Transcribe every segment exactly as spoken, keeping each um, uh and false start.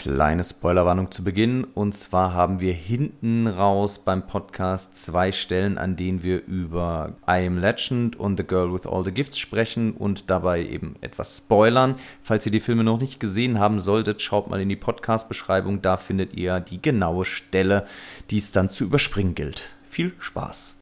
Kleine Spoilerwarnung zu Beginn. Und zwar haben wir hinten raus beim Podcast zwei Stellen, an denen wir über I Am Legend und The Girl with All the Gifts sprechen und dabei eben etwas spoilern. Falls ihr die Filme noch nicht gesehen haben solltet, schaut mal in die Podcast-Beschreibung. Da findet ihr die genaue Stelle, die es dann zu überspringen gilt. Viel Spaß!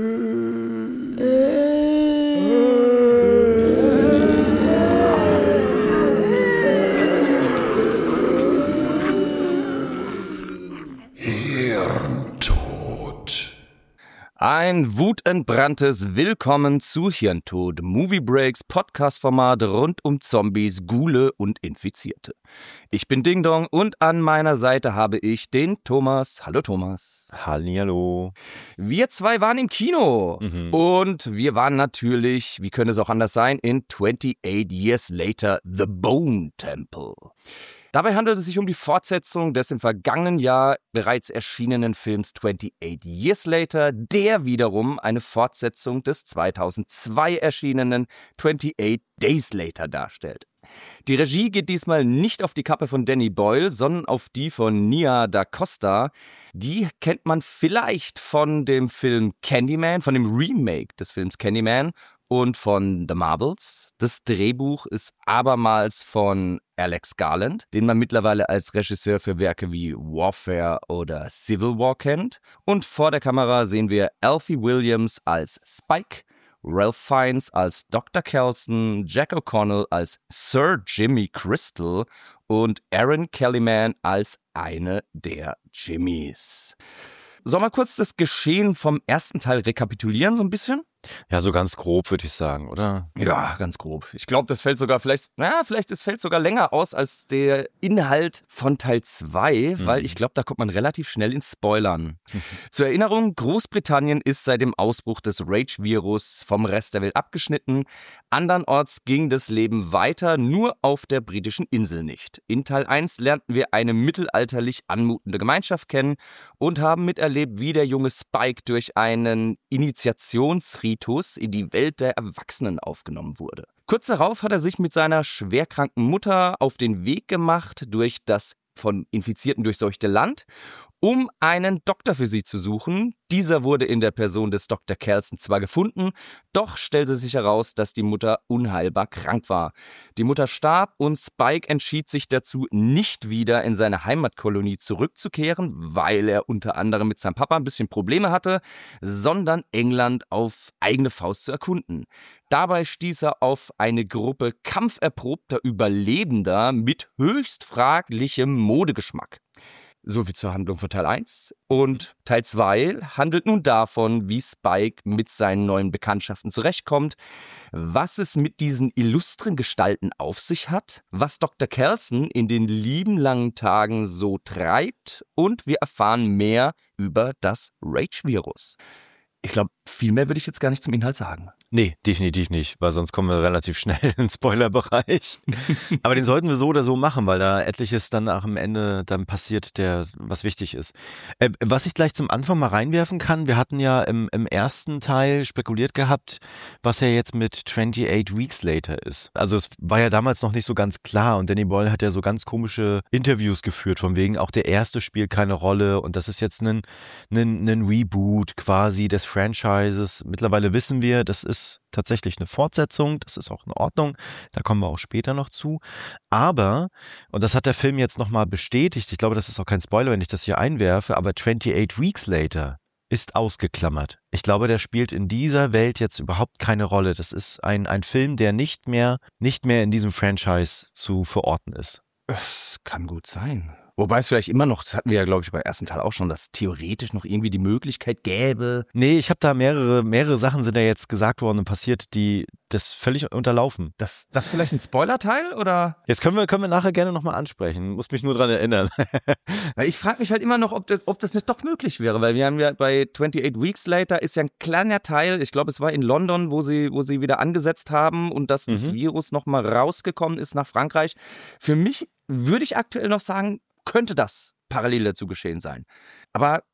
Ein wutentbranntes Willkommen zu Hirntod, Movie Breaks Podcast-Format rund um Zombies, Ghule und Infizierte. Ich bin Ding Dong und an meiner Seite habe ich den Thomas. Hallo Thomas. Hallihallo. Wir zwei waren im Kino Mhm. und wir waren natürlich, wie könnte es auch anders sein, in twenty-eight Years Later, The Bone Temple. Dabei handelt es sich um die Fortsetzung des im vergangenen Jahr bereits erschienenen Films twenty-eight Years Later, der wiederum eine Fortsetzung des zweitausendzwei erschienenen twenty-eight Days Later darstellt. Die Regie geht diesmal nicht auf die Kappe von Danny Boyle, sondern auf die von Nia Da Costa. Die kennt man vielleicht von dem Film Candyman, von dem Remake des Films Candyman und von The Marvels. Das Drehbuch ist abermals von Alex Garland, den man mittlerweile als Regisseur für Werke wie Warfare oder Civil War kennt. Und vor der Kamera sehen wir Alfie Williams als Spike, Ralph Fiennes als Doktor Kelson, Jack O'Connell als Sir Jimmy Crystal und Aaron Kellyman als eine der Jimmys. Sollen wir kurz das Geschehen vom ersten Teil rekapitulieren, so ein bisschen? Ja, so ganz grob würde ich sagen, oder? Ja, ganz grob. Ich glaube, das fällt sogar vielleicht, na, vielleicht es fällt sogar länger aus als der Inhalt von Teil zwei, mhm. weil ich glaube, da kommt man relativ schnell ins Spoilern. Mhm. Zur Erinnerung, Großbritannien ist seit dem Ausbruch des Rage-Virus vom Rest der Welt abgeschnitten. Andernorts ging das Leben weiter, nur auf der britischen Insel nicht. In Teil eins lernten wir eine mittelalterlich anmutende Gemeinschaft kennen und haben miterlebt, wie der junge Spike durch einen Initiationsritus in die Welt der Erwachsenen aufgenommen wurde. Kurz darauf hat er sich mit seiner schwerkranken Mutter auf den Weg gemacht durch das von Infizierten durchseuchte Land, um einen Doktor für sie zu suchen. Dieser wurde in der Person des Doktor Kelson zwar gefunden, doch stellte sich heraus, dass die Mutter unheilbar krank war. Die Mutter starb und Spike entschied sich dazu, nicht wieder in seine Heimatkolonie zurückzukehren, weil er unter anderem mit seinem Papa ein bisschen Probleme hatte, sondern England auf eigene Faust zu erkunden. Dabei stieß er auf eine Gruppe kampferprobter Überlebender mit höchst fraglichem Modegeschmack. Soviel zur Handlung von Teil eins. Und Teil zwei handelt nun davon, wie Spike mit seinen neuen Bekanntschaften zurechtkommt, was es mit diesen illustren Gestalten auf sich hat, was Doktor Kelson in den lieben langen Tagen so treibt und wir erfahren mehr über das Rage-Virus. Ich glaube, viel mehr würde ich jetzt gar nicht zum Inhalt sagen. Nee, definitiv nicht, weil sonst kommen wir relativ schnell in den Spoilerbereich. Aber den sollten wir so oder so machen, weil da etliches dann auch am Ende dann passiert, der was wichtig ist. Äh, was ich gleich zum Anfang mal reinwerfen kann, wir hatten ja im, im ersten Teil spekuliert gehabt, was ja jetzt mit twenty-eight Weeks Later ist. Also es war ja damals noch nicht so ganz klar und Danny Boyle hat ja so ganz komische Interviews geführt, von wegen auch der erste spielt keine Rolle und das ist jetzt ein, ein, ein Reboot quasi des Franchises. Mittlerweile wissen wir, das ist tatsächlich eine Fortsetzung, das ist auch in Ordnung, da kommen wir auch später noch zu. Aber, und das hat der Film jetzt nochmal bestätigt, ich glaube, das ist auch kein Spoiler, wenn ich das hier einwerfe, aber twenty-eight Weeks Later ist ausgeklammert. Ich glaube, der spielt in dieser Welt jetzt überhaupt keine Rolle. Das ist ein, ein Film, der nicht mehr, nicht mehr in diesem Franchise zu verorten ist. Das kann gut sein. Wobei es vielleicht immer noch, das hatten wir ja, glaube ich, beim ersten Teil auch schon, dass theoretisch noch irgendwie die Möglichkeit gäbe. Nee, ich habe da mehrere, mehrere Sachen sind ja jetzt gesagt worden und passiert, die das völlig unterlaufen. Das, das vielleicht ein Spoilerteil, oder? Jetzt können wir, können wir nachher gerne nochmal ansprechen. Muss mich nur dran erinnern. Weil ich frage mich halt immer noch, ob das, ob das nicht doch möglich wäre, weil wir haben ja bei twenty-eight Weeks Later ist ja ein kleiner Teil, ich glaube, es war in London, wo sie, wo sie wieder angesetzt haben und dass das mhm. Virus nochmal rausgekommen ist nach Frankreich. Für mich würde ich aktuell noch sagen, könnte das parallel dazu geschehen sein. Aber ey,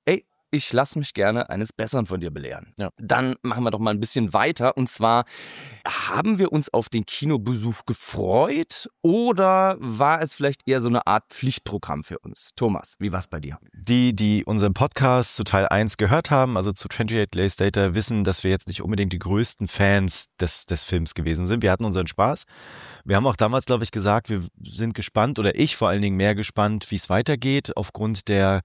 ich lasse mich gerne eines Besseren von dir belehren. Ja. Dann machen wir doch mal ein bisschen weiter. Und zwar, haben wir uns auf den Kinobesuch gefreut oder war es vielleicht eher so eine Art Pflichtprogramm für uns? Thomas, wie war es bei dir? Die, die unseren Podcast zu Teil eins gehört haben, also zu twenty-eight Days Later, wissen, dass wir jetzt nicht unbedingt die größten Fans des, des Films gewesen sind. Wir hatten unseren Spaß. Wir haben auch damals, glaube ich, gesagt, wir sind gespannt oder ich vor allen Dingen mehr gespannt, wie es weitergeht aufgrund der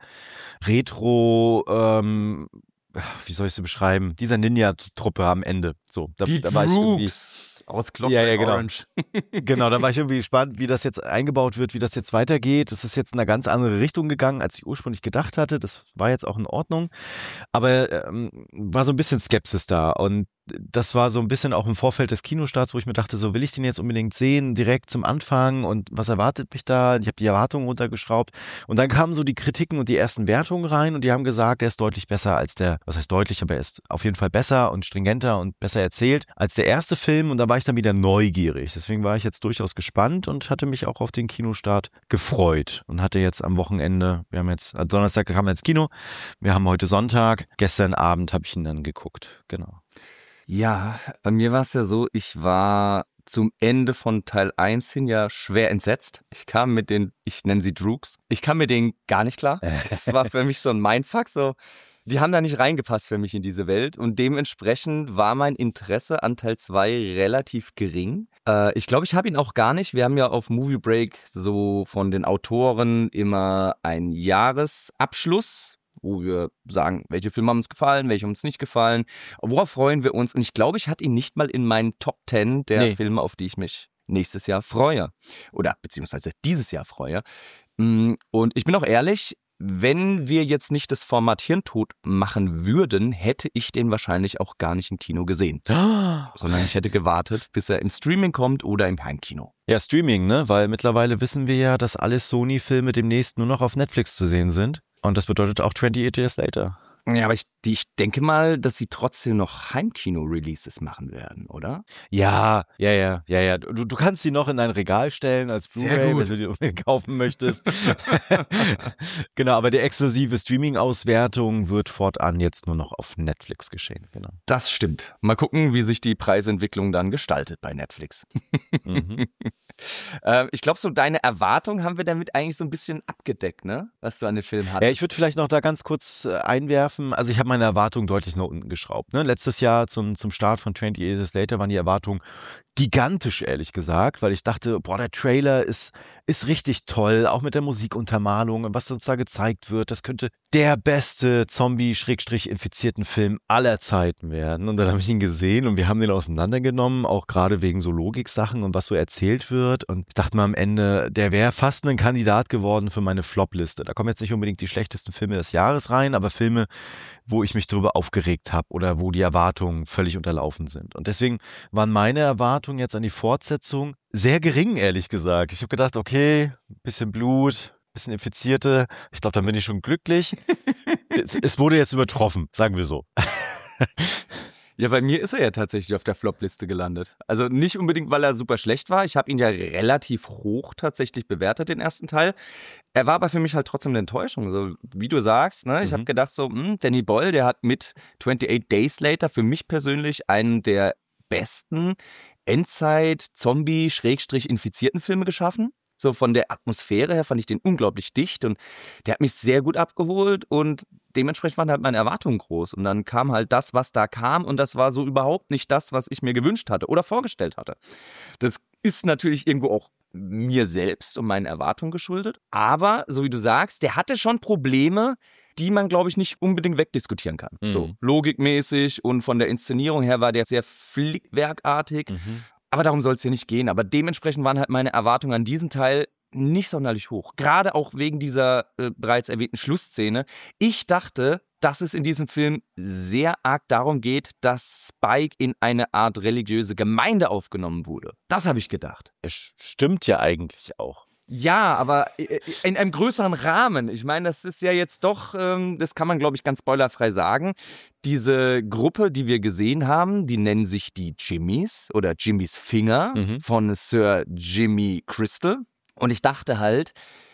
Retro, ähm, wie soll ich sie beschreiben, dieser Ninja-Truppe am Ende. So, da, Die da war ich irgendwie aus Clockwork ja, ja, genau. Orange. Genau, da war ich irgendwie gespannt, wie das jetzt eingebaut wird, wie das jetzt weitergeht. Es ist jetzt in eine ganz andere Richtung gegangen, als ich ursprünglich gedacht hatte. Das war jetzt auch in Ordnung. Aber ähm, war so ein bisschen Skepsis da. Und das war so ein bisschen auch im Vorfeld des Kinostarts, wo ich mir dachte, so will ich den jetzt unbedingt sehen, direkt zum Anfang und was erwartet mich da? Ich habe die Erwartungen runtergeschraubt und dann kamen so die Kritiken und die ersten Wertungen rein und die haben gesagt, er ist deutlich besser als der, was heißt deutlich, aber er ist auf jeden Fall besser und stringenter und besser erzählt als der erste Film und da war ich dann wieder neugierig. Deswegen war ich jetzt durchaus gespannt und hatte mich auch auf den Kinostart gefreut und hatte jetzt am Wochenende, wir haben jetzt, also Donnerstag kam er ins Kino, wir haben heute Sonntag, gestern Abend habe ich ihn dann geguckt, genau. Ja, bei mir war es ja so, ich war zum Ende von Teil eins hin ja schwer entsetzt. Ich kam mit den, ich nenne sie Droogs, ich kam mit denen gar nicht klar. Das war für mich so ein Mindfuck, so, die haben da nicht reingepasst für mich in diese Welt und dementsprechend war mein Interesse an Teil zwei relativ gering. Äh, ich glaube, ich habe ihn auch gar nicht. Wir haben ja auf Movie Break so von den Autoren immer einen Jahresabschluss, wo wir sagen, welche Filme haben uns gefallen, welche haben uns nicht gefallen, worauf freuen wir uns. Und ich glaube, ich hatte ihn nicht mal in meinen Top Ten der nee. Filme, auf die ich mich nächstes Jahr freue. Oder beziehungsweise dieses Jahr freue. Und ich bin auch ehrlich, wenn wir jetzt nicht das Format Hirntod machen würden, hätte ich den wahrscheinlich auch gar nicht im Kino gesehen. Oh. Sondern ich hätte gewartet, bis er im Streaming kommt oder im Heimkino. Ja, Streaming, ne? Weil mittlerweile wissen wir ja, dass alle Sony-Filme demnächst nur noch auf Netflix zu sehen sind. Und das bedeutet auch twenty-eight Days Later. Ja, aber ich, ich denke mal, dass sie trotzdem noch Heimkino-Releases machen werden, oder? Ja, ja, ja, ja, ja. Du, du kannst sie noch in dein Regal stellen als Blu-ray, wenn du die unbedingt kaufen möchtest. Genau, aber die exklusive Streaming-Auswertung wird fortan jetzt nur noch auf Netflix geschehen. Genau. Das stimmt. Mal gucken, wie sich die Preisentwicklung dann gestaltet bei Netflix. Mhm. äh, ich glaube, so deine Erwartungen haben wir damit eigentlich so ein bisschen abgedeckt, ne? Was du an den Film hattest. Ja, ich würde vielleicht noch da ganz kurz äh, einwerfen. Also ich habe meine Erwartungen deutlich nach unten geschraubt. Ne? Letztes Jahr zum, zum Start von twenty-eight Days Later waren die Erwartungen gigantisch, ehrlich gesagt, weil ich dachte, boah, der Trailer ist, ist richtig toll, auch mit der Musikuntermalung und was uns da gezeigt wird, das könnte der beste Zombie-infizierten Film aller Zeiten werden. Und dann habe ich ihn gesehen und wir haben den auseinandergenommen, auch gerade wegen so Logiksachen und was so erzählt wird. Und ich dachte mir am Ende, der wäre fast ein Kandidat geworden für meine Flop-Liste. Da kommen jetzt nicht unbedingt die schlechtesten Filme des Jahres rein, aber Filme, wo ich mich drüber aufgeregt habe oder wo die Erwartungen völlig unterlaufen sind. Und deswegen waren meine Erwartungen jetzt an die Fortsetzung sehr gering, ehrlich gesagt. Ich habe gedacht, okay, bisschen Blut, bisschen Infizierte. Ich glaube, dann bin ich schon glücklich. es, es wurde jetzt übertroffen, sagen wir so. Ja, bei mir ist er ja tatsächlich auf der Flop-Liste gelandet. Also nicht unbedingt, weil er super schlecht war. Ich habe ihn ja relativ hoch tatsächlich bewertet, den ersten Teil. Er war aber für mich halt trotzdem eine Enttäuschung. Also, wie du sagst, ne? Ich mhm. habe gedacht so, mh, Danny Boyle, der hat mit twenty-eight Days Later für mich persönlich einen der besten Endzeit-Zombie-infizierten Filme geschaffen. So von der Atmosphäre her fand ich den unglaublich dicht und der hat mich sehr gut abgeholt und dementsprechend waren halt meine Erwartungen groß. Und dann kam halt das, was da kam und das war so überhaupt nicht das, was ich mir gewünscht hatte oder vorgestellt hatte. Das ist natürlich irgendwo auch mir selbst und meinen Erwartungen geschuldet. Aber, so wie du sagst, der hatte schon Probleme, die man, glaube ich, nicht unbedingt wegdiskutieren kann. Mhm. So logikmäßig und von der Inszenierung her war der sehr flickwerkartig. Mhm. Aber darum soll es hier nicht gehen. Aber dementsprechend waren halt meine Erwartungen an diesen Teil nicht sonderlich hoch. Gerade auch wegen dieser äh, bereits erwähnten Schlussszene. Ich dachte, dass es in diesem Film sehr arg darum geht, dass Spike in eine Art religiöse Gemeinde aufgenommen wurde. Das habe ich gedacht. Es stimmt ja eigentlich auch. Ja, aber in einem größeren Rahmen. Ich meine, das ist ja jetzt doch, das kann man, glaube ich, ganz spoilerfrei sagen. Diese Gruppe, die wir gesehen haben, die nennen sich die Jimmys oder Jimmys Finger mhm. von Sir Jimmy Crystal. Und ich dachte halt,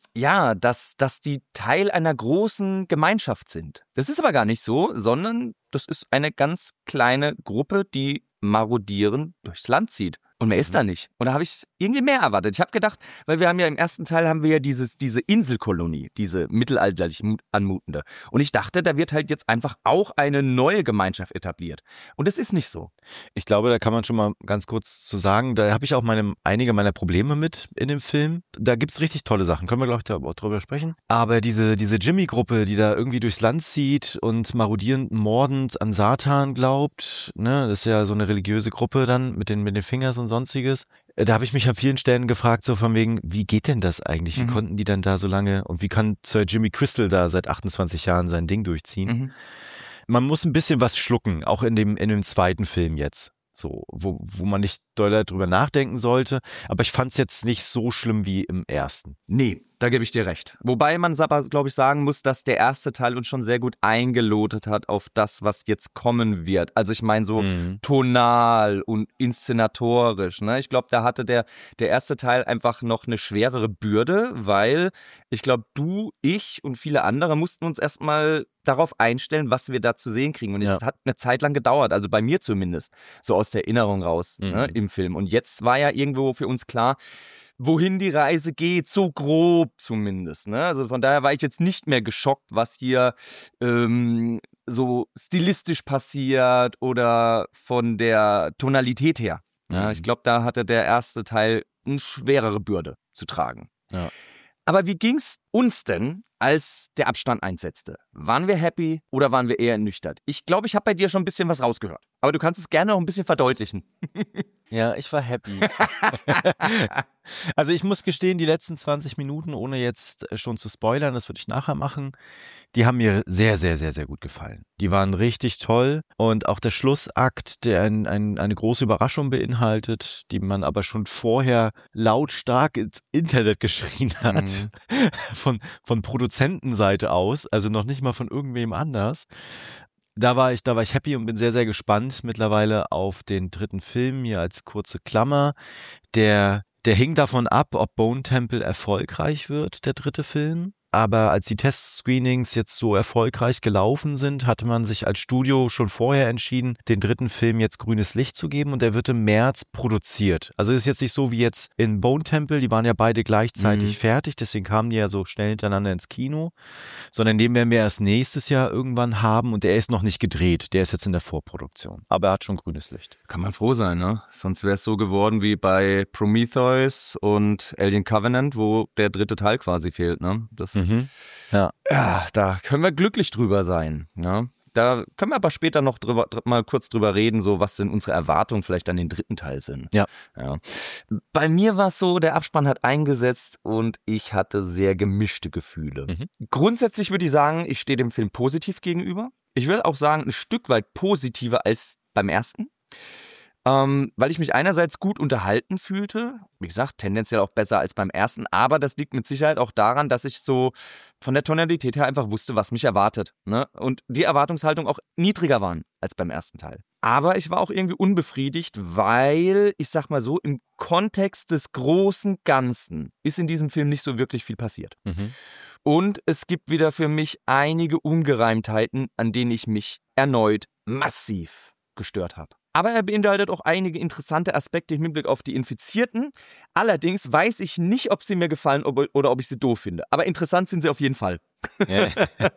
ja, dass, dass die Teil einer großen Gemeinschaft sind. Das ist aber gar nicht so, sondern das ist eine ganz kleine Gruppe, die marodierend durchs Land zieht. Und mehr ist da nicht. Und da habe ich irgendwie mehr erwartet. Ich habe gedacht, weil wir haben ja im ersten Teil haben wir ja dieses, diese Inselkolonie, diese mittelalterlich anmutende. Und ich dachte, da wird halt jetzt einfach auch eine neue Gemeinschaft etabliert. Und das ist nicht so. Ich glaube, da kann man schon mal ganz kurz zu sagen, da habe ich auch meine, einige meiner Probleme mit in dem Film. Da gibt's richtig tolle Sachen, können wir, glaube ich, auch drüber sprechen. Aber diese, diese Jimmy-Gruppe, die da irgendwie durchs Land zieht und marodierend, mordend an Satan glaubt, ne, das ist ja so eine religiöse Gruppe dann mit den, mit den Fingers und sonstiges. Da habe ich mich an vielen Stellen gefragt, so von wegen, wie geht denn das eigentlich? Wie mhm. konnten die denn da so lange und wie kann Sir Jimmy Crystal da seit achtundzwanzig Jahren sein Ding durchziehen? Mhm. Man muss ein bisschen was schlucken, auch in dem, in dem zweiten Film jetzt. So, wo, wo man nicht doll drüber nachdenken sollte. Aber ich fand es jetzt nicht so schlimm wie im ersten. Nee, da gebe ich dir recht. Wobei man aber, glaube ich, sagen muss, dass der erste Teil uns schon sehr gut eingelotet hat auf das, was jetzt kommen wird. Also ich meine so mhm. tonal und inszenatorisch. Ne? Ich glaube, da hatte der, der erste Teil einfach noch eine schwerere Bürde, weil ich glaube, du, ich und viele andere mussten uns erstmal darauf einstellen, was wir da zu sehen kriegen. Und es ja. hat eine Zeit lang gedauert, also bei mir zumindest, so aus der Erinnerung raus mhm. ne, im Film. Und jetzt war ja irgendwo für uns klar, wohin die Reise geht, so grob zumindest. Ne? Also von daher war ich jetzt nicht mehr geschockt, was hier ähm, so stilistisch passiert oder von der Tonalität her. Mhm. Ja, ich glaube, da hatte der erste Teil eine schwerere Bürde zu tragen. Ja. Aber wie ging's uns denn, als der Abstand einsetzte? Waren wir happy oder waren wir eher ernüchtert? Ich glaube, ich habe bei dir schon ein bisschen was rausgehört. Aber du kannst es gerne noch ein bisschen verdeutlichen. Ja, ich war happy. Also ich muss gestehen, die letzten zwanzig Minuten, ohne jetzt schon zu spoilern, das würde ich nachher machen, die haben mir sehr, sehr, sehr, sehr gut gefallen. Die waren richtig toll und auch der Schlussakt, der ein, ein, eine große Überraschung beinhaltet, die man aber schon vorher lautstark ins Internet geschrien hat, mhm. von, von Produzentenseite aus, also noch nicht mal von irgendwem anders. Da war ich, da war ich happy und bin sehr, sehr gespannt mittlerweile auf den dritten Film hier als kurze Klammer. Der, der hing davon ab, ob Bone Temple erfolgreich wird, der dritte Film. Aber als die Testscreenings jetzt so erfolgreich gelaufen sind, hatte man sich als Studio schon vorher entschieden, den dritten Film jetzt grünes Licht zu geben und der wird im März produziert. Also ist jetzt nicht so wie jetzt in Bone Temple, die waren ja beide gleichzeitig mhm. fertig, deswegen kamen die ja so schnell hintereinander ins Kino, sondern den werden wir erst nächstes Jahr irgendwann haben und der ist noch nicht gedreht, der ist jetzt in der Vorproduktion, aber er hat schon grünes Licht. Kann man froh sein, ne? Sonst wäre es so geworden wie bei Prometheus und Alien Covenant, wo der dritte Teil quasi fehlt, ne? Das Mhm. Ja. ja, da können wir glücklich drüber sein. Ja? Da können wir aber später noch drüber, mal kurz drüber reden, so was denn unsere Erwartungen vielleicht an den dritten Teil sind. Ja. Ja. Bei mir war es so, der Abspann hat eingesetzt und ich hatte sehr gemischte Gefühle. Mhm. Grundsätzlich würde ich sagen, ich stehe dem Film positiv gegenüber. Ich würde auch sagen, ein Stück weit positiver als beim ersten. Ähm, weil ich mich einerseits gut unterhalten fühlte, wie gesagt, tendenziell auch besser als beim ersten, aber das liegt mit Sicherheit auch daran, dass ich so von der Tonalität her einfach wusste, was mich erwartet, ne? Und die Erwartungshaltung auch niedriger waren als beim ersten Teil. Aber ich war auch irgendwie unbefriedigt, weil, ich sag mal so, im Kontext des großen Ganzen ist in diesem Film nicht so wirklich viel passiert. Mhm. Und es gibt wieder für mich einige Ungereimtheiten, an denen ich mich erneut massiv gestört habe. Aber er beinhaltet auch einige interessante Aspekte im Hinblick auf die Infizierten. Allerdings weiß ich nicht, ob sie mir gefallen ob, oder ob ich sie doof finde. Aber interessant sind sie auf jeden Fall. Ja.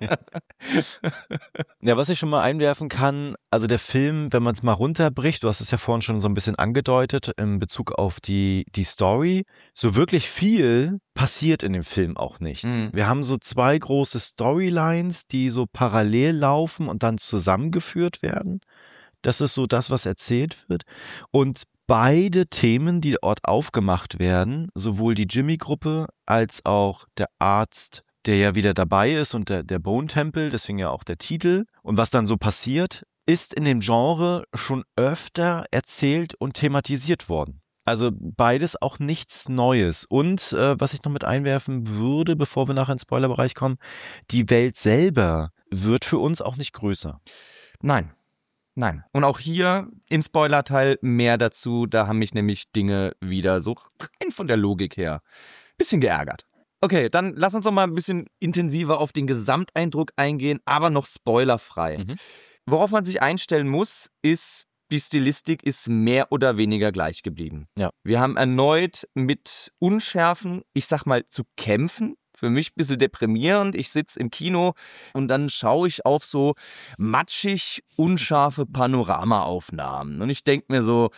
Ja, was ich schon mal einwerfen kann, also der Film, wenn man es mal runterbricht, du hast es ja vorhin schon so ein bisschen angedeutet, in Bezug auf die, die Story, so wirklich viel passiert in dem Film auch nicht. Mhm. Wir haben so zwei große Storylines, die so parallel laufen und dann zusammengeführt werden. Das ist so das, was erzählt wird. Und beide Themen, die dort aufgemacht werden, sowohl die Jimmy-Gruppe als auch der Arzt, der ja wieder dabei ist und der, der Bone Temple, deswegen ja auch der Titel. Und was dann so passiert, ist in dem Genre schon öfter erzählt und thematisiert worden. Also beides auch nichts Neues. Und äh, was ich noch mit einwerfen würde, bevor wir nachher in den Spoilerbereich kommen, die Welt selber wird für uns auch nicht größer. Nein. Nein. Und auch hier im Spoilerteil mehr dazu. Da haben mich nämlich Dinge wieder so rein von der Logik her ein bisschen geärgert. Okay, dann lass uns doch mal ein bisschen intensiver auf den Gesamteindruck eingehen, aber noch spoilerfrei. Mhm. Worauf man sich einstellen muss, ist, die Stilistik ist mehr oder weniger gleich geblieben. Ja. Wir haben erneut mit Unschärfen, ich sag mal, zu kämpfen. Für mich ein bisschen deprimierend. Ich sitze im Kino und dann schaue ich auf so matschig unscharfe Panoramaaufnahmen. Und ich denke mir so,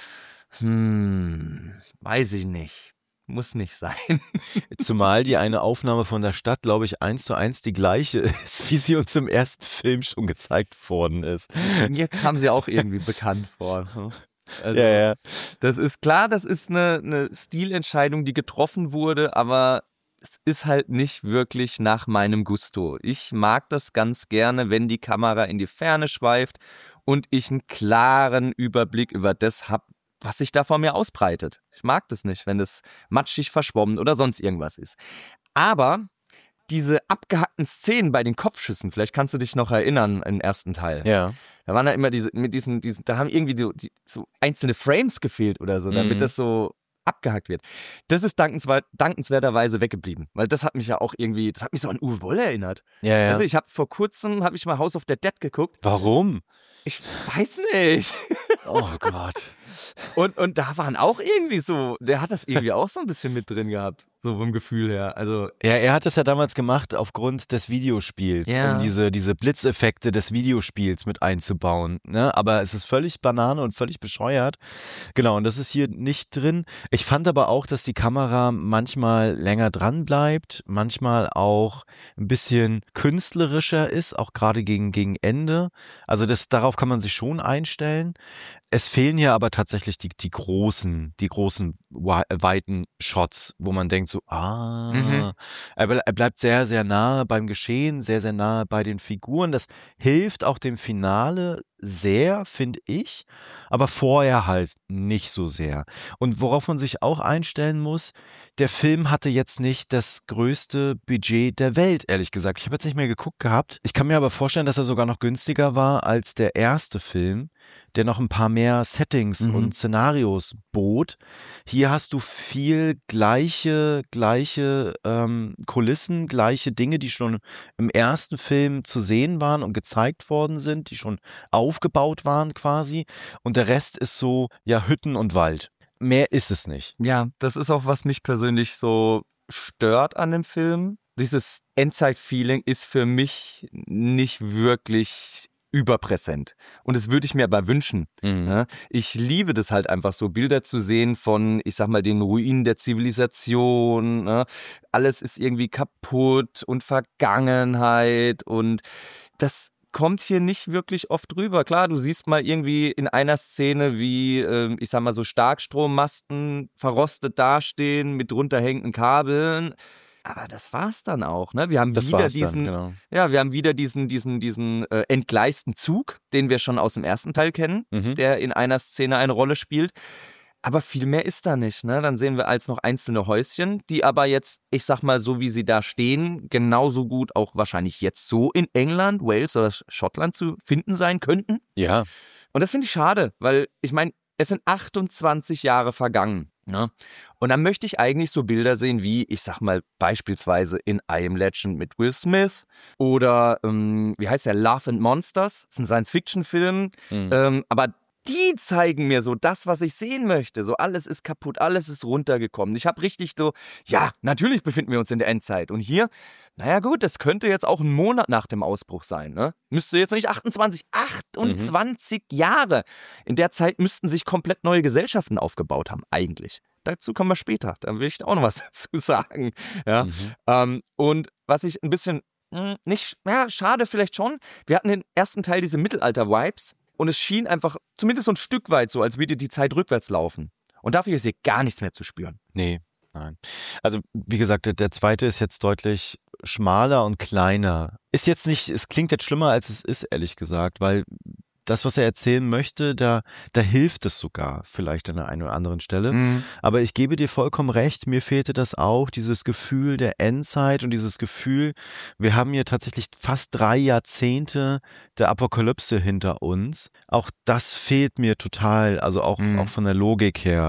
hm, weiß ich nicht. Muss nicht sein. Zumal die eine Aufnahme von der Stadt, glaube ich, eins zu eins die gleiche ist, wie sie uns im ersten Film schon gezeigt worden ist. Mir kam sie auch irgendwie bekannt vor. Also, ja, ja. Das ist klar, das ist eine, eine Stilentscheidung, die getroffen wurde, aber es ist halt nicht wirklich nach meinem Gusto. Ich mag das ganz gerne, wenn die Kamera in die Ferne schweift und ich einen klaren Überblick über das habe, was sich da vor mir ausbreitet. Ich mag das nicht, wenn das matschig verschwommen oder sonst irgendwas ist. Aber diese abgehackten Szenen bei den Kopfschüssen, vielleicht kannst du dich noch erinnern im ersten Teil. Ja. Da waren da immer diese, mit diesen, diesen da haben irgendwie so, die, so einzelne Frames gefehlt oder so, damit mhm. das so abgehackt wird. Das ist dankenswert, dankenswerterweise weggeblieben, weil das hat mich ja auch irgendwie, das hat mich so an Uwe Boll erinnert. Ja, ja. Also ich habe vor kurzem, habe ich mal House of the Dead geguckt. Warum? Ich weiß nicht. Oh Gott. Und, und da waren auch irgendwie so, der hat das irgendwie auch so ein bisschen mit drin gehabt, so vom Gefühl her. Also ja, er hat das ja damals gemacht aufgrund des Videospiels, ja. um diese, diese Blitzeffekte des Videospiels mit einzubauen. Ne? Aber es ist völlig Banane und völlig bescheuert. Genau, und das ist hier nicht drin. Ich fand aber auch, dass die Kamera manchmal länger dran bleibt, manchmal auch ein bisschen künstlerischer ist, auch gerade gegen, gegen Ende. Also das, darauf kann man sich schon einstellen. Es fehlen hier aber tatsächlich die, die großen, die großen weiten Shots, wo man denkt so, ah, mhm. er, er bleibt sehr, sehr nahe beim Geschehen, sehr, sehr nahe bei den Figuren. Das hilft auch dem Finale sehr, finde ich, aber vorher halt nicht so sehr. Und worauf man sich auch einstellen muss, der Film hatte jetzt nicht das größte Budget der Welt, ehrlich gesagt. Ich habe jetzt nicht mehr geguckt gehabt. Ich kann mir aber vorstellen, dass er sogar noch günstiger war als der erste Film, der noch ein paar mehr Settings mhm. und Szenarios bot. Hier hast du viel gleiche, gleiche ähm, Kulissen, gleiche Dinge, die schon im ersten Film zu sehen waren und gezeigt worden sind, die schon aufgebaut waren quasi. Und der Rest ist so, ja, Hütten und Wald. Mehr ist es nicht. Ja, das ist auch, was mich persönlich so stört an dem Film. Dieses Endzeit-Feeling ist für mich nicht wirklich überpräsent. Und das würde ich mir aber wünschen. Mhm. Ne? Ich liebe das halt einfach so, Bilder zu sehen von, ich sag mal, den Ruinen der Zivilisation. Ne? Alles ist irgendwie kaputt und Vergangenheit und das kommt hier nicht wirklich oft rüber. Klar, du siehst mal irgendwie in einer Szene, wie, äh, ich sag mal, so Starkstrommasten verrostet dastehen mit runterhängenden Kabeln. Aber das war's dann auch, ne? Wir haben das wieder diesen, dann, genau. ja, wir haben wieder diesen, diesen, diesen äh, entgleisten Zug, den wir schon aus dem ersten Teil kennen, mhm. der in einer Szene eine Rolle spielt. Aber viel mehr ist da nicht, ne? Dann sehen wir als noch einzelne Häuschen, die aber jetzt, ich sag mal, so wie sie da stehen, genauso gut auch wahrscheinlich jetzt so in England, Wales oder Schottland zu finden sein könnten. Ja. Und das finde ich schade, weil ich meine, es sind achtundzwanzig Jahre vergangen. Ne? Und dann möchte ich eigentlich so Bilder sehen wie, ich sag mal, beispielsweise in I Am Legend mit Will Smith oder, ähm, wie heißt der, Love and Monsters, das ist ein Science-Fiction-Film, mhm. ähm, aber die zeigen mir so das, was ich sehen möchte. So alles ist kaputt, alles ist runtergekommen. Ich habe richtig so, ja, natürlich befinden wir uns in der Endzeit. Und hier, naja gut, das könnte jetzt auch ein Monat nach dem Ausbruch sein. Ne? Müsste jetzt nicht achtundzwanzig, achtundzwanzig mhm. Jahre. In der Zeit müssten sich komplett neue Gesellschaften aufgebaut haben, eigentlich. Dazu kommen wir später. Da will ich auch noch was dazu sagen. Ja? Mhm. Ähm, und was ich ein bisschen, mh, nicht, ja, schade vielleicht schon, wir hatten den ersten Teil diese Mittelalter-Vibes. Und es schien einfach, zumindest so ein Stück weit so, als würde die Zeit rückwärts laufen. Und dafür ist hier gar nichts mehr zu spüren. Nee, nein. Also wie gesagt, der, der zweite ist jetzt deutlich schmaler und kleiner. Ist jetzt nicht, es klingt jetzt schlimmer, als es ist, ehrlich gesagt, weil das, was er erzählen möchte, da, da hilft es sogar vielleicht an der einen oder anderen Stelle. Mhm. Aber ich gebe dir vollkommen recht, mir fehlte das auch, dieses Gefühl der Endzeit und dieses Gefühl, wir haben hier tatsächlich fast drei Jahrzehnte der Apokalypse hinter uns. Auch das fehlt mir total, also auch, mhm. auch von der Logik her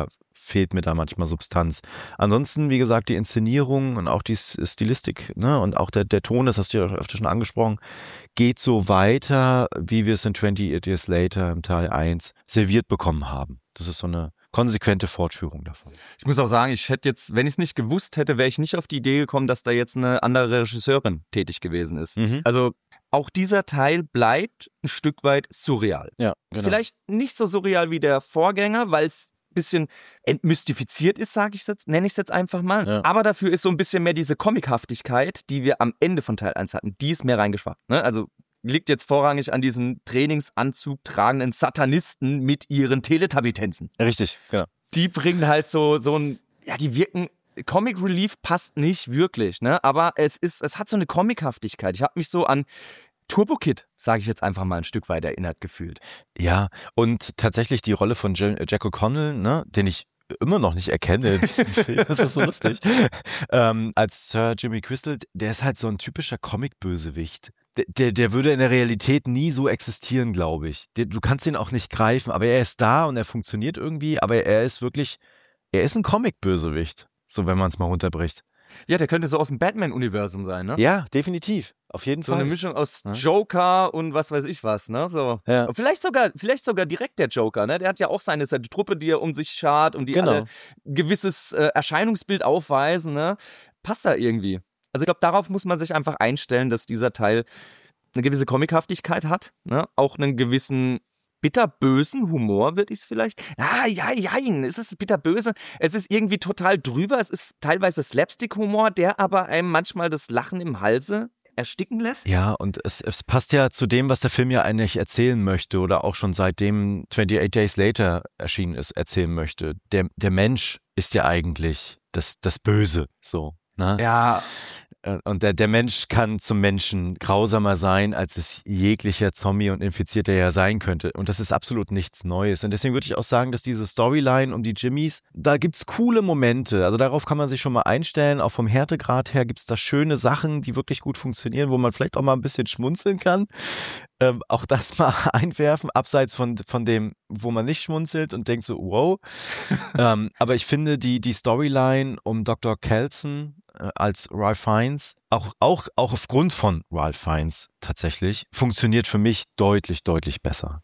fehlt mir da manchmal Substanz. Ansonsten, wie gesagt, die Inszenierung und auch die Stilistik, ne, und auch der, der Ton, das hast du ja öfter schon angesprochen, geht so weiter, wie wir es in twenty-eight Years Later im Teil eins serviert bekommen haben. Das ist so eine konsequente Fortführung davon. Ich muss auch sagen, ich hätte jetzt, wenn ich es nicht gewusst hätte, wäre ich nicht auf die Idee gekommen, dass da jetzt eine andere Regisseurin tätig gewesen ist. Mhm. Also auch dieser Teil bleibt ein Stück weit surreal. Ja, genau. Vielleicht nicht so surreal wie der Vorgänger, weil es ein bisschen entmystifiziert ist, sage ich jetzt, nenne ich es jetzt einfach mal. Ja. Aber dafür ist so ein bisschen mehr diese Comichaftigkeit, die wir am Ende von Teil eins hatten, die ist mehr reingeschwappt. Ne? Also liegt jetzt vorrangig an diesen Trainingsanzug tragenden Satanisten mit ihren Teletubby-Tänzen. Richtig, genau. Die bringen halt so, so ein, ja, die wirken, Comic Relief passt nicht wirklich, ne? Aber es ist, es hat so eine Comichaftigkeit. Ich habe mich so an Turbo Kid, sage ich jetzt einfach mal, ein Stück weit erinnert gefühlt. Ja, und tatsächlich die Rolle von Jack O'Connell, ne, den ich immer noch nicht erkenne in diesem Film, das ist so lustig, ähm, als Sir Jimmy Crystal, der ist halt so ein typischer Comic-Bösewicht. Der, der, der würde in der Realität nie so existieren, glaube ich. Der, du kannst ihn auch nicht greifen, aber er ist da und er funktioniert irgendwie, aber er ist wirklich, er ist ein Comic-Bösewicht, so wenn man es mal runterbricht. Ja, der könnte so aus dem Batman-Universum sein, ne? Ja, definitiv. Auf jeden So Fall. eine Mischung aus Ja. Joker und was weiß ich was, ne? So. Ja. Vielleicht sogar, vielleicht sogar direkt der Joker, ne? Der hat ja auch seine, seine Truppe, die er um sich schart und die Genau. alle ein gewisses äh, Erscheinungsbild aufweisen, ne? Passt da irgendwie. Also ich glaube, darauf muss man sich einfach einstellen, dass dieser Teil eine gewisse Comichaftigkeit hat, ne? Auch einen gewissen bitterbösen Humor, würde ich es vielleicht. Ah, ja, ja, es ist bitterböse. Es ist irgendwie total drüber. Es ist teilweise Slapstick-Humor, der aber einem manchmal das Lachen im Halse ersticken lässt. Ja, und es, es passt ja zu dem, was der Film ja eigentlich erzählen möchte oder auch schon seitdem twenty-eight Days Later erschienen ist, erzählen möchte. Der, der Mensch ist ja eigentlich das, das Böse, so. Ne? Ja, Und der, der Mensch kann zum Menschen grausamer sein, als es jeglicher Zombie und Infizierter ja sein könnte. Und das ist absolut nichts Neues. Und deswegen würde ich auch sagen, dass diese Storyline um die Jimmys, da gibt's coole Momente. Also darauf kann man sich schon mal einstellen. Auch vom Härtegrad her gibt's da schöne Sachen, die wirklich gut funktionieren, wo man vielleicht auch mal ein bisschen schmunzeln kann. Ähm, auch das mal einwerfen, abseits von, von dem, wo man nicht schmunzelt und denkt so, wow. ähm, aber ich finde, die, die Storyline um Doktor Kelson äh, als Ralph Fiennes, auch, auch, auch aufgrund von Ralph Fiennes tatsächlich, funktioniert für mich deutlich, deutlich besser.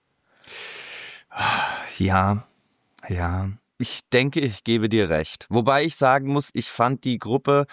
ja, ja. Ich denke, ich gebe dir recht. Wobei ich sagen muss, ich fand die Gruppe,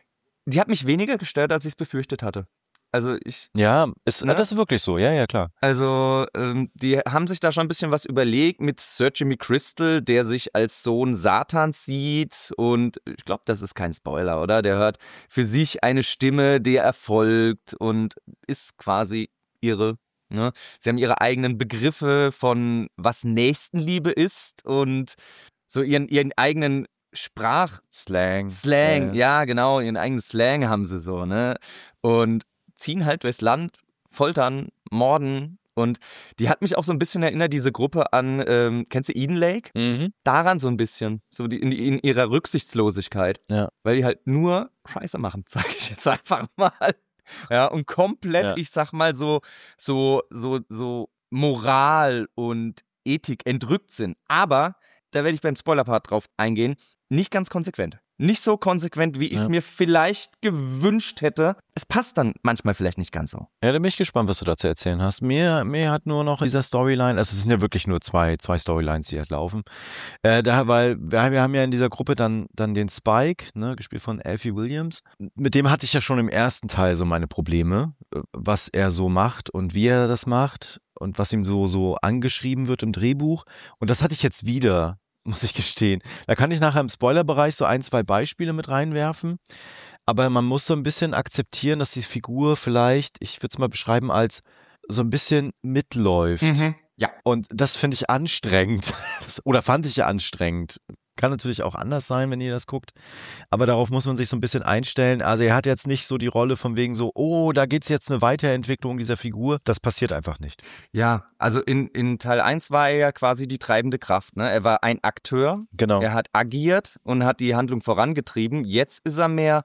die hat mich weniger gestört, als ich es befürchtet hatte. Also ich, Ja, ist, Ne? das ist wirklich so, ja, ja, klar. also ähm, die haben sich da schon ein bisschen was überlegt mit Sir Jimmy Crystal, der sich als Sohn Satans sieht und ich glaube, das ist kein Spoiler, oder? Der hört für sich eine Stimme, der er folgt und ist quasi irre. Ne? Sie haben ihre eigenen Begriffe von was Nächstenliebe ist und so ihren, ihren eigenen Sprach Slang. Slang, Ja, ja, genau, ihren eigenen Slang haben sie so, ne? Und ziehen halt durchs Land, foltern, morden. Und die hat mich auch so ein bisschen erinnert, diese Gruppe an, ähm, kennst du Eden Lake? Mhm. Daran so ein bisschen, so die, in, in ihrer Rücksichtslosigkeit. Ja. Weil die halt nur Scheiße machen, sag ich jetzt einfach mal. Ja, und komplett, Ja. ich sag mal, so, so, so, so Moral und Ethik entrückt sind. Aber, da werde ich beim Spoiler-Part drauf eingehen, nicht ganz konsequent. Nicht so konsequent, wie ich es Ja. mir vielleicht gewünscht hätte. Es passt dann manchmal vielleicht nicht ganz so. Ja, da bin ich gespannt, was du dazu erzählen hast. Mir, mir hat nur noch dieser Storyline, also es sind ja wirklich nur zwei, zwei Storylines, die halt laufen. Äh, da, weil wir, wir haben ja in dieser Gruppe dann, dann den Spike, ne, gespielt von Alfie Williams. Mit dem hatte ich ja schon im ersten Teil so meine Probleme, äh, was er so macht und wie er das macht und was ihm so, so angeschrieben wird im Drehbuch. Und das hatte ich jetzt wieder, muss ich gestehen. Da kann ich nachher im Spoilerbereich so ein, zwei Beispiele mit reinwerfen. Aber man muss so ein bisschen akzeptieren, dass die Figur vielleicht, ich würde es mal beschreiben, als so ein bisschen mitläuft. Ja. Und das finde ich anstrengend. Das, oder fand ich ja anstrengend. Kann natürlich auch anders sein, wenn ihr das guckt. Aber darauf muss man sich so ein bisschen einstellen. Also er hat jetzt nicht so die Rolle von wegen so, oh, da geht's jetzt eine Weiterentwicklung dieser Figur. Das passiert einfach nicht. Ja, also in, in Teil eins war er ja quasi die treibende Kraft. Ne? Er war ein Akteur, Genau. er hat agiert und hat die Handlung vorangetrieben. Jetzt ist er mehr,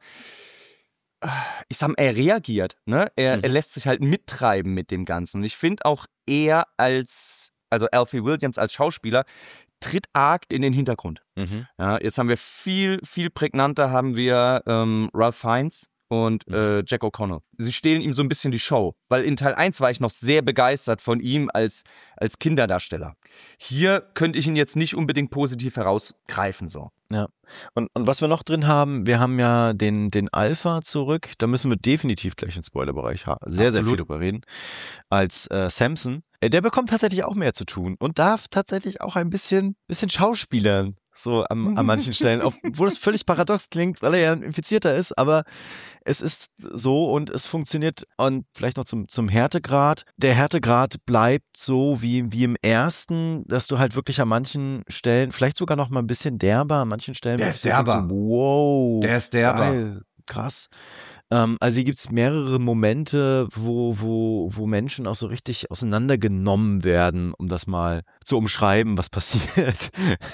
ich sag mal, er reagiert. Ne? Er, Mhm. er lässt sich halt mittreiben mit dem Ganzen. Und ich finde auch er als, also Alfie Williams als Schauspieler, tritt arg in den Hintergrund. Mhm. Ja, jetzt haben wir viel, viel prägnanter haben wir ähm, Ralph Fiennes und äh, Jack O'Connell. Sie stehlen ihm so ein bisschen die Show, weil in Teil eins war ich noch sehr begeistert von ihm als, als Kinderdarsteller. Hier könnte ich ihn jetzt nicht unbedingt positiv herausgreifen, so. Ja, und, und was wir noch drin haben, wir haben ja den, den Alpha zurück, da müssen wir definitiv gleich im Spoilerbereich ha- sehr, Absolut. sehr viel drüber reden, als äh, Samson. Äh, der bekommt tatsächlich auch mehr zu tun und darf tatsächlich auch ein bisschen, bisschen schauspielern. So am, an manchen Stellen, obwohl es völlig paradox klingt, weil er ja ein Infizierter ist, aber es ist so und es funktioniert. Und vielleicht noch zum, zum Härtegrad. Der Härtegrad bleibt so wie, wie im ersten, dass du halt wirklich an manchen Stellen, vielleicht sogar noch mal ein bisschen derber, an manchen Stellen. Der ist derber. So, wow. Der ist derber. Geil, krass. Ähm, also hier gibt es mehrere Momente, wo, wo, wo Menschen auch so richtig auseinandergenommen werden, um das mal zu umschreiben, was passiert.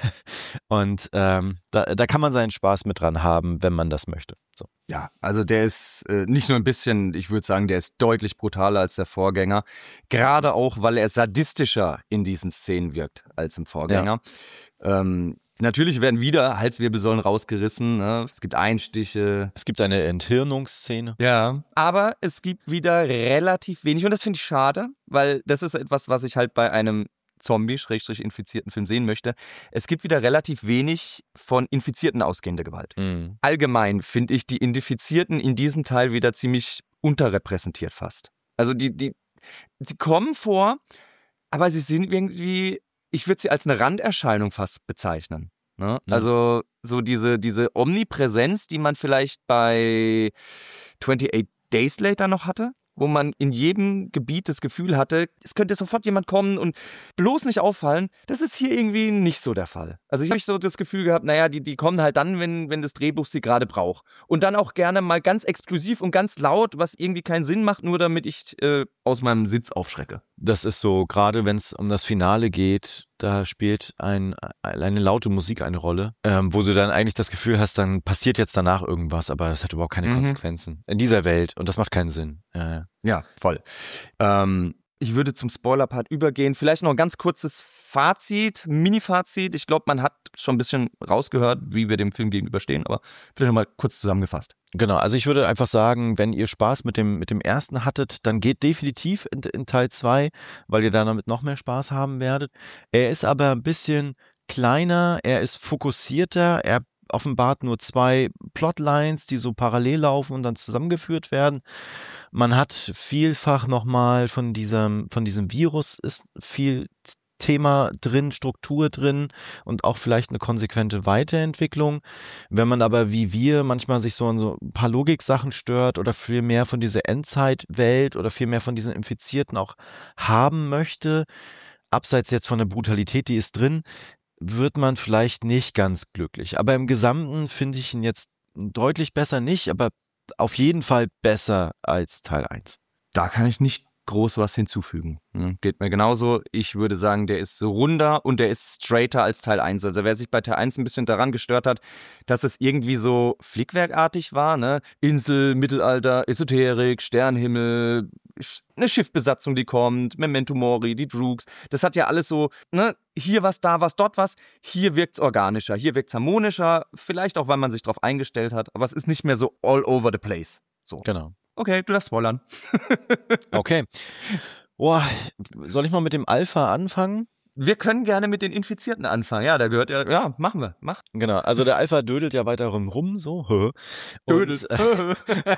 Und ähm, da, da kann man seinen Spaß mit dran haben, wenn man das möchte. So. Ja, also der ist äh, nicht nur ein bisschen, ich würde sagen, der ist deutlich brutaler als der Vorgänger. Gerade auch, weil er sadistischer in diesen Szenen wirkt als im Vorgänger. Ja. Ähm, Natürlich werden wieder Halswirbelsäulen rausgerissen, ne? Es gibt Einstiche. Es gibt eine Enthirnungsszene. Ja, aber es gibt wieder relativ wenig und das finde ich schade, weil das ist etwas, was ich halt bei einem Zombie-infizierten Film sehen möchte. Es gibt wieder relativ wenig von Infizierten ausgehende Gewalt. Mhm. Allgemein finde ich die Infizierten in diesem Teil wieder ziemlich unterrepräsentiert fast. Also die, die, sie kommen vor, aber sie sind irgendwie... Ich würde sie als eine Randerscheinung fast bezeichnen. Ne? Mhm. Also so diese, diese Omnipräsenz, die man vielleicht bei twenty-eight Days Later noch hatte, wo man in jedem Gebiet das Gefühl hatte, es könnte sofort jemand kommen und bloß nicht auffallen. Das ist hier irgendwie nicht so der Fall. Also ich habe so das Gefühl gehabt, naja, die, die kommen halt dann, wenn, wenn das Drehbuch sie gerade braucht. Und dann auch gerne mal ganz explosiv und ganz laut, was irgendwie keinen Sinn macht, nur damit ich äh, aus meinem Sitz aufschrecke. Das ist so, gerade wenn es um das Finale geht, da spielt ein, eine laute Musik eine Rolle, ähm, wo du dann eigentlich das Gefühl hast, dann passiert jetzt danach irgendwas, aber das hat überhaupt keine mhm. Konsequenzen in dieser Welt und das macht keinen Sinn. Äh. Ja, voll. Ähm, ich würde zum Spoiler-Part übergehen. Vielleicht noch ein ganz kurzes Fazit, Mini-Fazit. Ich glaube, man hat schon ein bisschen rausgehört, wie wir dem Film gegenüberstehen, aber vielleicht noch mal kurz zusammengefasst. Genau, also ich würde einfach sagen, wenn ihr Spaß mit dem, mit dem ersten hattet, dann geht definitiv in, in Teil zwei, weil ihr damit noch mehr Spaß haben werdet. Er ist aber ein bisschen kleiner, er ist fokussierter, er offenbart nur zwei Plotlines, die so parallel laufen und dann zusammengeführt werden. Man hat vielfach nochmal von diesem, von diesem Virus ist viel Thema drin, Struktur drin und auch vielleicht eine konsequente Weiterentwicklung. Wenn man aber wie wir manchmal sich so an so ein paar Logiksachen stört oder viel mehr von dieser Endzeitwelt oder viel mehr von diesen Infizierten auch haben möchte, abseits jetzt von der Brutalität, die ist drin, wird man vielleicht nicht ganz glücklich. Aber im Gesamten finde ich ihn jetzt deutlich besser nicht, aber auf jeden Fall besser als Teil eins. Da kann ich nicht groß was hinzufügen. Geht mir genauso. Ich würde sagen, der ist so runder und der ist straighter als Teil eins. Also wer sich bei Teil eins ein bisschen daran gestört hat, dass es irgendwie so flickwerkartig war, ne? Insel, Mittelalter, Esoterik, Sternenhimmel, eine Schiffbesatzung, die kommt, Memento Mori, die Droogs. Das hat ja alles so, ne? Hier was, da was, dort was. Hier wirkt's organischer, hier wirkt's harmonischer. Vielleicht auch, weil man sich drauf eingestellt hat. Aber es ist nicht mehr so all over the place. So. Genau. Okay, du darfst spoilern. Okay. Boah, soll ich mal mit dem Alpha anfangen? Wir können gerne mit den Infizierten anfangen. Ja, da gehört ja, ja, machen wir, mach. Genau, also der Alpha dödelt ja weiter rum, so. Dödelt. Und,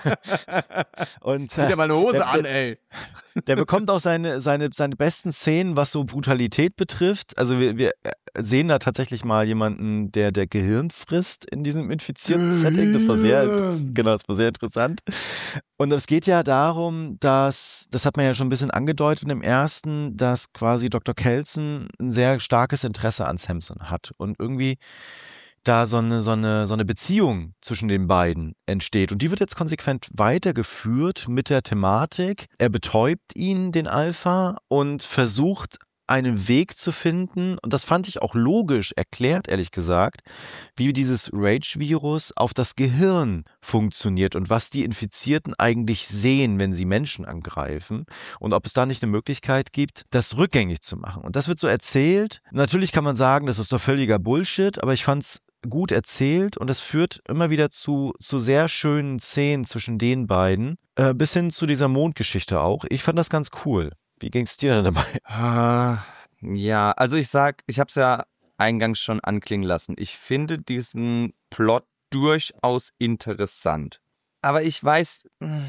und zieh dir mal eine Hose der, an, ey. Der bekommt auch seine, seine, seine besten Szenen, was so Brutalität betrifft. Also wir, wir sehen da tatsächlich mal jemanden, der der Gehirn frisst in diesem infizierten Setting. Das war sehr, das, genau, das war sehr interessant. Und es geht ja darum, dass, das hat man ja schon ein bisschen angedeutet im ersten, dass quasi Doktor Kelson ein sehr starkes Interesse an Samson hat und irgendwie da so eine, so eine, so eine Beziehung zwischen den beiden entsteht. Und die wird jetzt konsequent weitergeführt mit der Thematik. Er betäubt ihn, den Alpha, und versucht einen Weg zu finden, und das fand ich auch logisch erklärt, ehrlich gesagt, wie dieses Rage-Virus auf das Gehirn funktioniert und was die Infizierten eigentlich sehen, wenn sie Menschen angreifen und ob es da nicht eine Möglichkeit gibt, das rückgängig zu machen. Und das wird so erzählt. Natürlich kann man sagen, das ist doch völliger Bullshit, aber ich fand es gut erzählt und es führt immer wieder zu, zu sehr schönen Szenen zwischen den beiden, äh, bis hin zu dieser Mondgeschichte auch. Ich fand das ganz cool. Wie ging es dir denn dabei? Ah, ja, also ich sag, ich habe es ja eingangs schon anklingen lassen. Ich finde diesen Plot durchaus interessant. Aber ich weiß,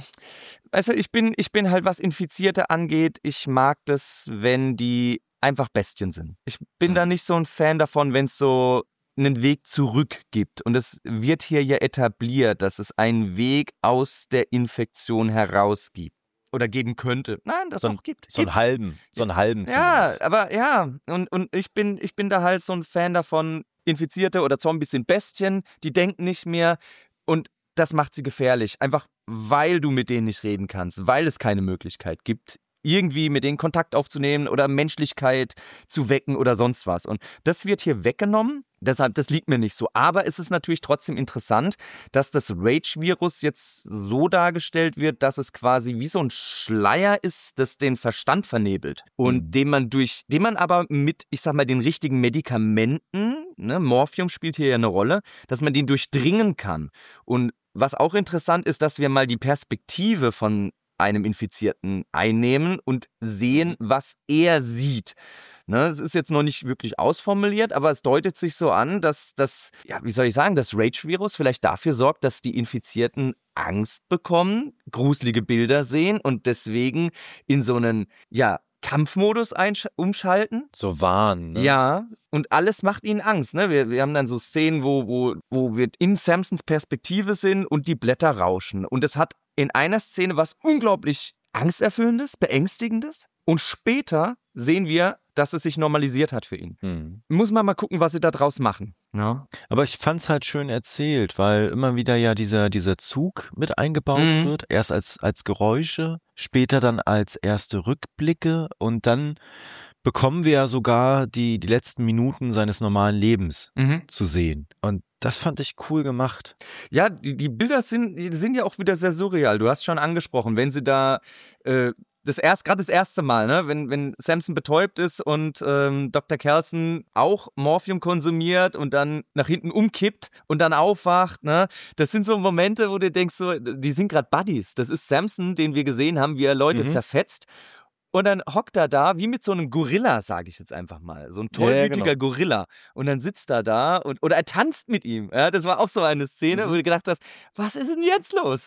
weißt du, ich bin, ich bin halt, was Infizierte angeht, ich mag das, wenn die einfach Bestien sind. Ich bin da nicht so ein Fan davon, wenn es so einen Weg zurück gibt. Und es wird hier ja etabliert, dass es einen Weg aus der Infektion heraus gibt. Oder geben könnte. Nein, das so auch gibt. So einen halben, so einen halben Ja, zumindest. aber ja, und, und ich bin, ich bin da halt so ein Fan davon, Infizierte oder Zombies sind Bestien, die denken nicht mehr und das macht sie gefährlich. Einfach, weil du mit denen nicht reden kannst, weil es keine Möglichkeit gibt, irgendwie mit denen Kontakt aufzunehmen oder Menschlichkeit zu wecken oder sonst was. Und das wird hier weggenommen, deshalb, das liegt mir nicht so. Aber es ist natürlich trotzdem interessant, dass das Rage-Virus jetzt so dargestellt wird, dass es quasi wie so ein Schleier ist, das den Verstand vernebelt. Und mhm. den man durch, den man aber mit, ich sag mal, den richtigen Medikamenten, ne, Morphium spielt hier ja eine Rolle, dass man den durchdringen kann. Und was auch interessant ist, dass wir mal die Perspektive von einem Infizierten einnehmen und sehen, was er sieht. Ne, es ist jetzt noch nicht wirklich ausformuliert, aber es deutet sich so an, dass das, ja, wie soll ich sagen, das Rage-Virus vielleicht dafür sorgt, dass die Infizierten Angst bekommen, gruselige Bilder sehen und deswegen in so einen, ja, Kampfmodus einsch- umschalten. So Wahn, ne? Ja, und alles macht ihnen Angst. Ne? Wir, wir haben dann so Szenen, wo, wo, wo wir in Samsons Perspektive sind und die Blätter rauschen. Und es hat in einer Szene was unglaublich Angsterfüllendes, Beängstigendes. Und später sehen wir, dass es sich normalisiert hat für ihn. Hm. Muss man mal gucken, was sie da draus machen. Ja. Aber ich fand's halt schön erzählt, weil immer wieder ja dieser, dieser Zug mit eingebaut Mhm. wird. Erst als, als Geräusche, später dann als erste Rückblicke und dann bekommen wir ja sogar die, die letzten Minuten seines normalen Lebens Mhm. zu sehen. Und das fand ich cool gemacht. Ja, die, die Bilder sind, die sind ja auch wieder sehr surreal. Du hast schon angesprochen, wenn sie da äh, das erst, gerade das erste Mal, ne, wenn, wenn Samson betäubt ist und ähm, Doktor Carlson auch Morphium konsumiert und dann nach hinten umkippt und dann aufwacht, ne, das sind so Momente, wo du denkst, so, die sind gerade Buddies. Das ist Samson, den wir gesehen haben, wie er Leute Mhm. zerfetzt. Und dann hockt er da, wie mit so einem Gorilla, sage ich jetzt einfach mal. So ein Ja, ja, tollwütiger genau. Gorilla. Und dann sitzt er da und oder er tanzt mit ihm. Ja, das war auch so eine Szene, Mhm. wo du gedacht hast, was ist denn jetzt los?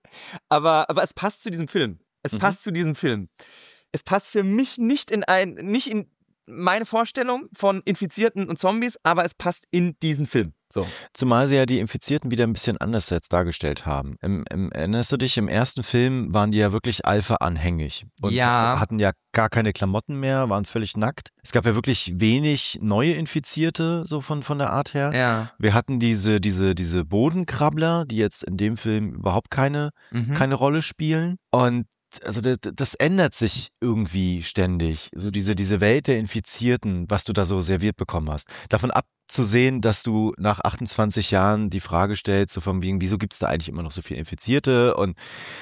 Aber, aber es passt zu diesem Film. Es Mhm. passt zu diesem Film. Es passt für mich nicht in ein, nicht in meine Vorstellung von Infizierten und Zombies, aber es passt in diesen Film. So. Zumal sie ja die Infizierten wieder ein bisschen anders jetzt dargestellt haben. Im, im, erinnerst du dich, im ersten Film waren die ja wirklich Alpha-anhängig und Ja. hatten ja gar keine Klamotten mehr, waren völlig nackt. Es gab ja wirklich wenig neue Infizierte, so von, von der Art her. Ja. Wir hatten diese, diese, diese Bodenkrabbler, die jetzt in dem Film überhaupt keine, Mhm. keine Rolle spielen. Und also das, das ändert sich irgendwie ständig. So diese, diese Welt der Infizierten, was du da so serviert bekommen hast. Davon abzusehen, dass du nach achtundzwanzig Jahren die Frage stellst, so von wegen, wieso gibt es da eigentlich immer noch so viele Infizierte und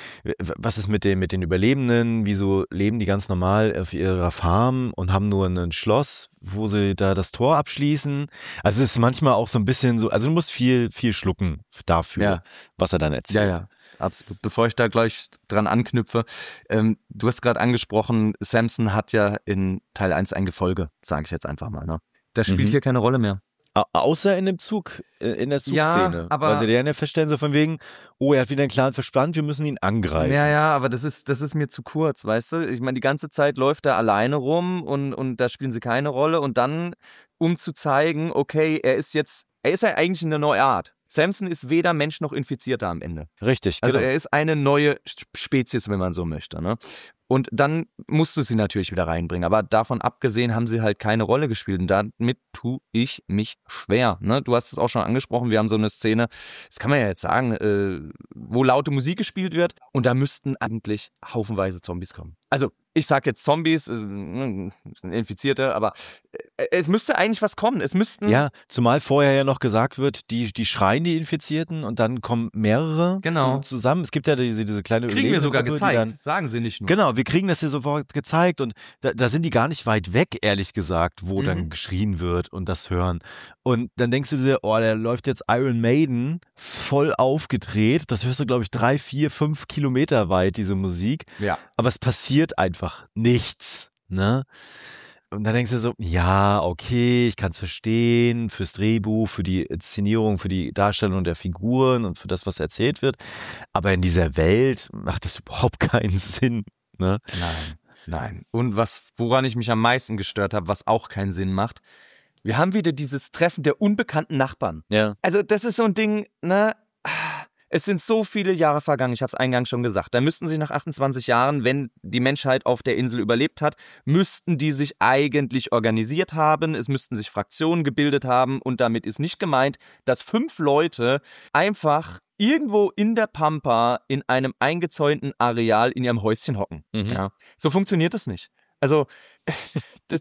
was ist mit den, mit den Überlebenden? Wieso leben die ganz normal auf ihrer Farm und haben nur ein Schloss, wo sie da das Tor abschließen? Also es ist manchmal auch so ein bisschen so, also du musst viel, viel schlucken dafür, Ja. was er dann erzählt. Ja, ja, absolut. Bevor ich da gleich dran anknüpfe, ähm, du hast gerade angesprochen, Samson hat ja in Teil eins ein Gefolge, sage ich jetzt einfach mal. Ne? Das spielt Mhm. hier keine Rolle mehr. Au- Außer in dem Zug, äh, in der Ja, Zugszene. aber- Weil sie dann ja feststellen, so von wegen, oh, er hat wieder einen klaren Verstand, wir müssen ihn angreifen. Ja, ja, aber das ist, das ist mir zu kurz, weißt du? Ich meine, die ganze Zeit läuft er alleine rum und, und da spielen sie keine Rolle. Und dann, um zu zeigen, okay, er ist jetzt, er ist ja eigentlich eine neue Art. Samson ist weder Mensch noch Infizierter am Ende. Richtig, Also genau. er ist eine neue Spezies, wenn man so möchte. Ne? Und dann musst du sie natürlich wieder reinbringen. Aber davon abgesehen haben sie halt keine Rolle gespielt. Und damit tue ich mich schwer. Ne? Du hast es auch schon angesprochen. Wir haben so eine Szene, das kann man ja jetzt sagen, äh, wo laute Musik gespielt wird. Und da müssten eigentlich haufenweise Zombies kommen. Also ich sag jetzt Zombies, äh, sind Infizierte, aber äh, es müsste eigentlich was kommen. Es müssten. Ja, zumal vorher ja noch gesagt wird, die, die schreien die Infizierten und dann kommen mehrere Genau. zu, zusammen. Es gibt ja diese, diese kleine Kriegen wir sogar Überlebende-Gruppe, gezeigt, die dann, sagen sie nicht nur. Genau, wir kriegen das hier sofort gezeigt und da, da sind die gar nicht weit weg, ehrlich gesagt, wo Mhm. dann geschrien wird und das hören. Und dann denkst du dir, oh, der läuft jetzt Iron Maiden voll aufgedreht. Das hörst du, glaube ich, drei, vier, fünf Kilometer weit, diese Musik. Ja. Aber es passiert einfach nichts, ne? Und dann denkst du so, ja, okay, ich kann es verstehen, fürs Drehbuch, für die Inszenierung, für die Darstellung der Figuren und für das, was erzählt wird. Aber in dieser Welt macht das überhaupt keinen Sinn, ne? Nein, nein. Und was, woran ich mich am meisten gestört habe, was auch keinen Sinn macht, wir haben wieder dieses Treffen der unbekannten Nachbarn. Ja. Also das ist so ein Ding, ne? Es sind so viele Jahre vergangen, ich habe es eingangs schon gesagt. Da müssten sich nach achtundzwanzig Jahren, wenn die Menschheit auf der Insel überlebt hat, müssten die sich eigentlich organisiert haben, es müssten sich Fraktionen gebildet haben und damit ist nicht gemeint, dass fünf Leute einfach irgendwo in der Pampa in einem eingezäunten Areal in ihrem Häuschen hocken. Mhm. Ja. So funktioniert das nicht. Also, das,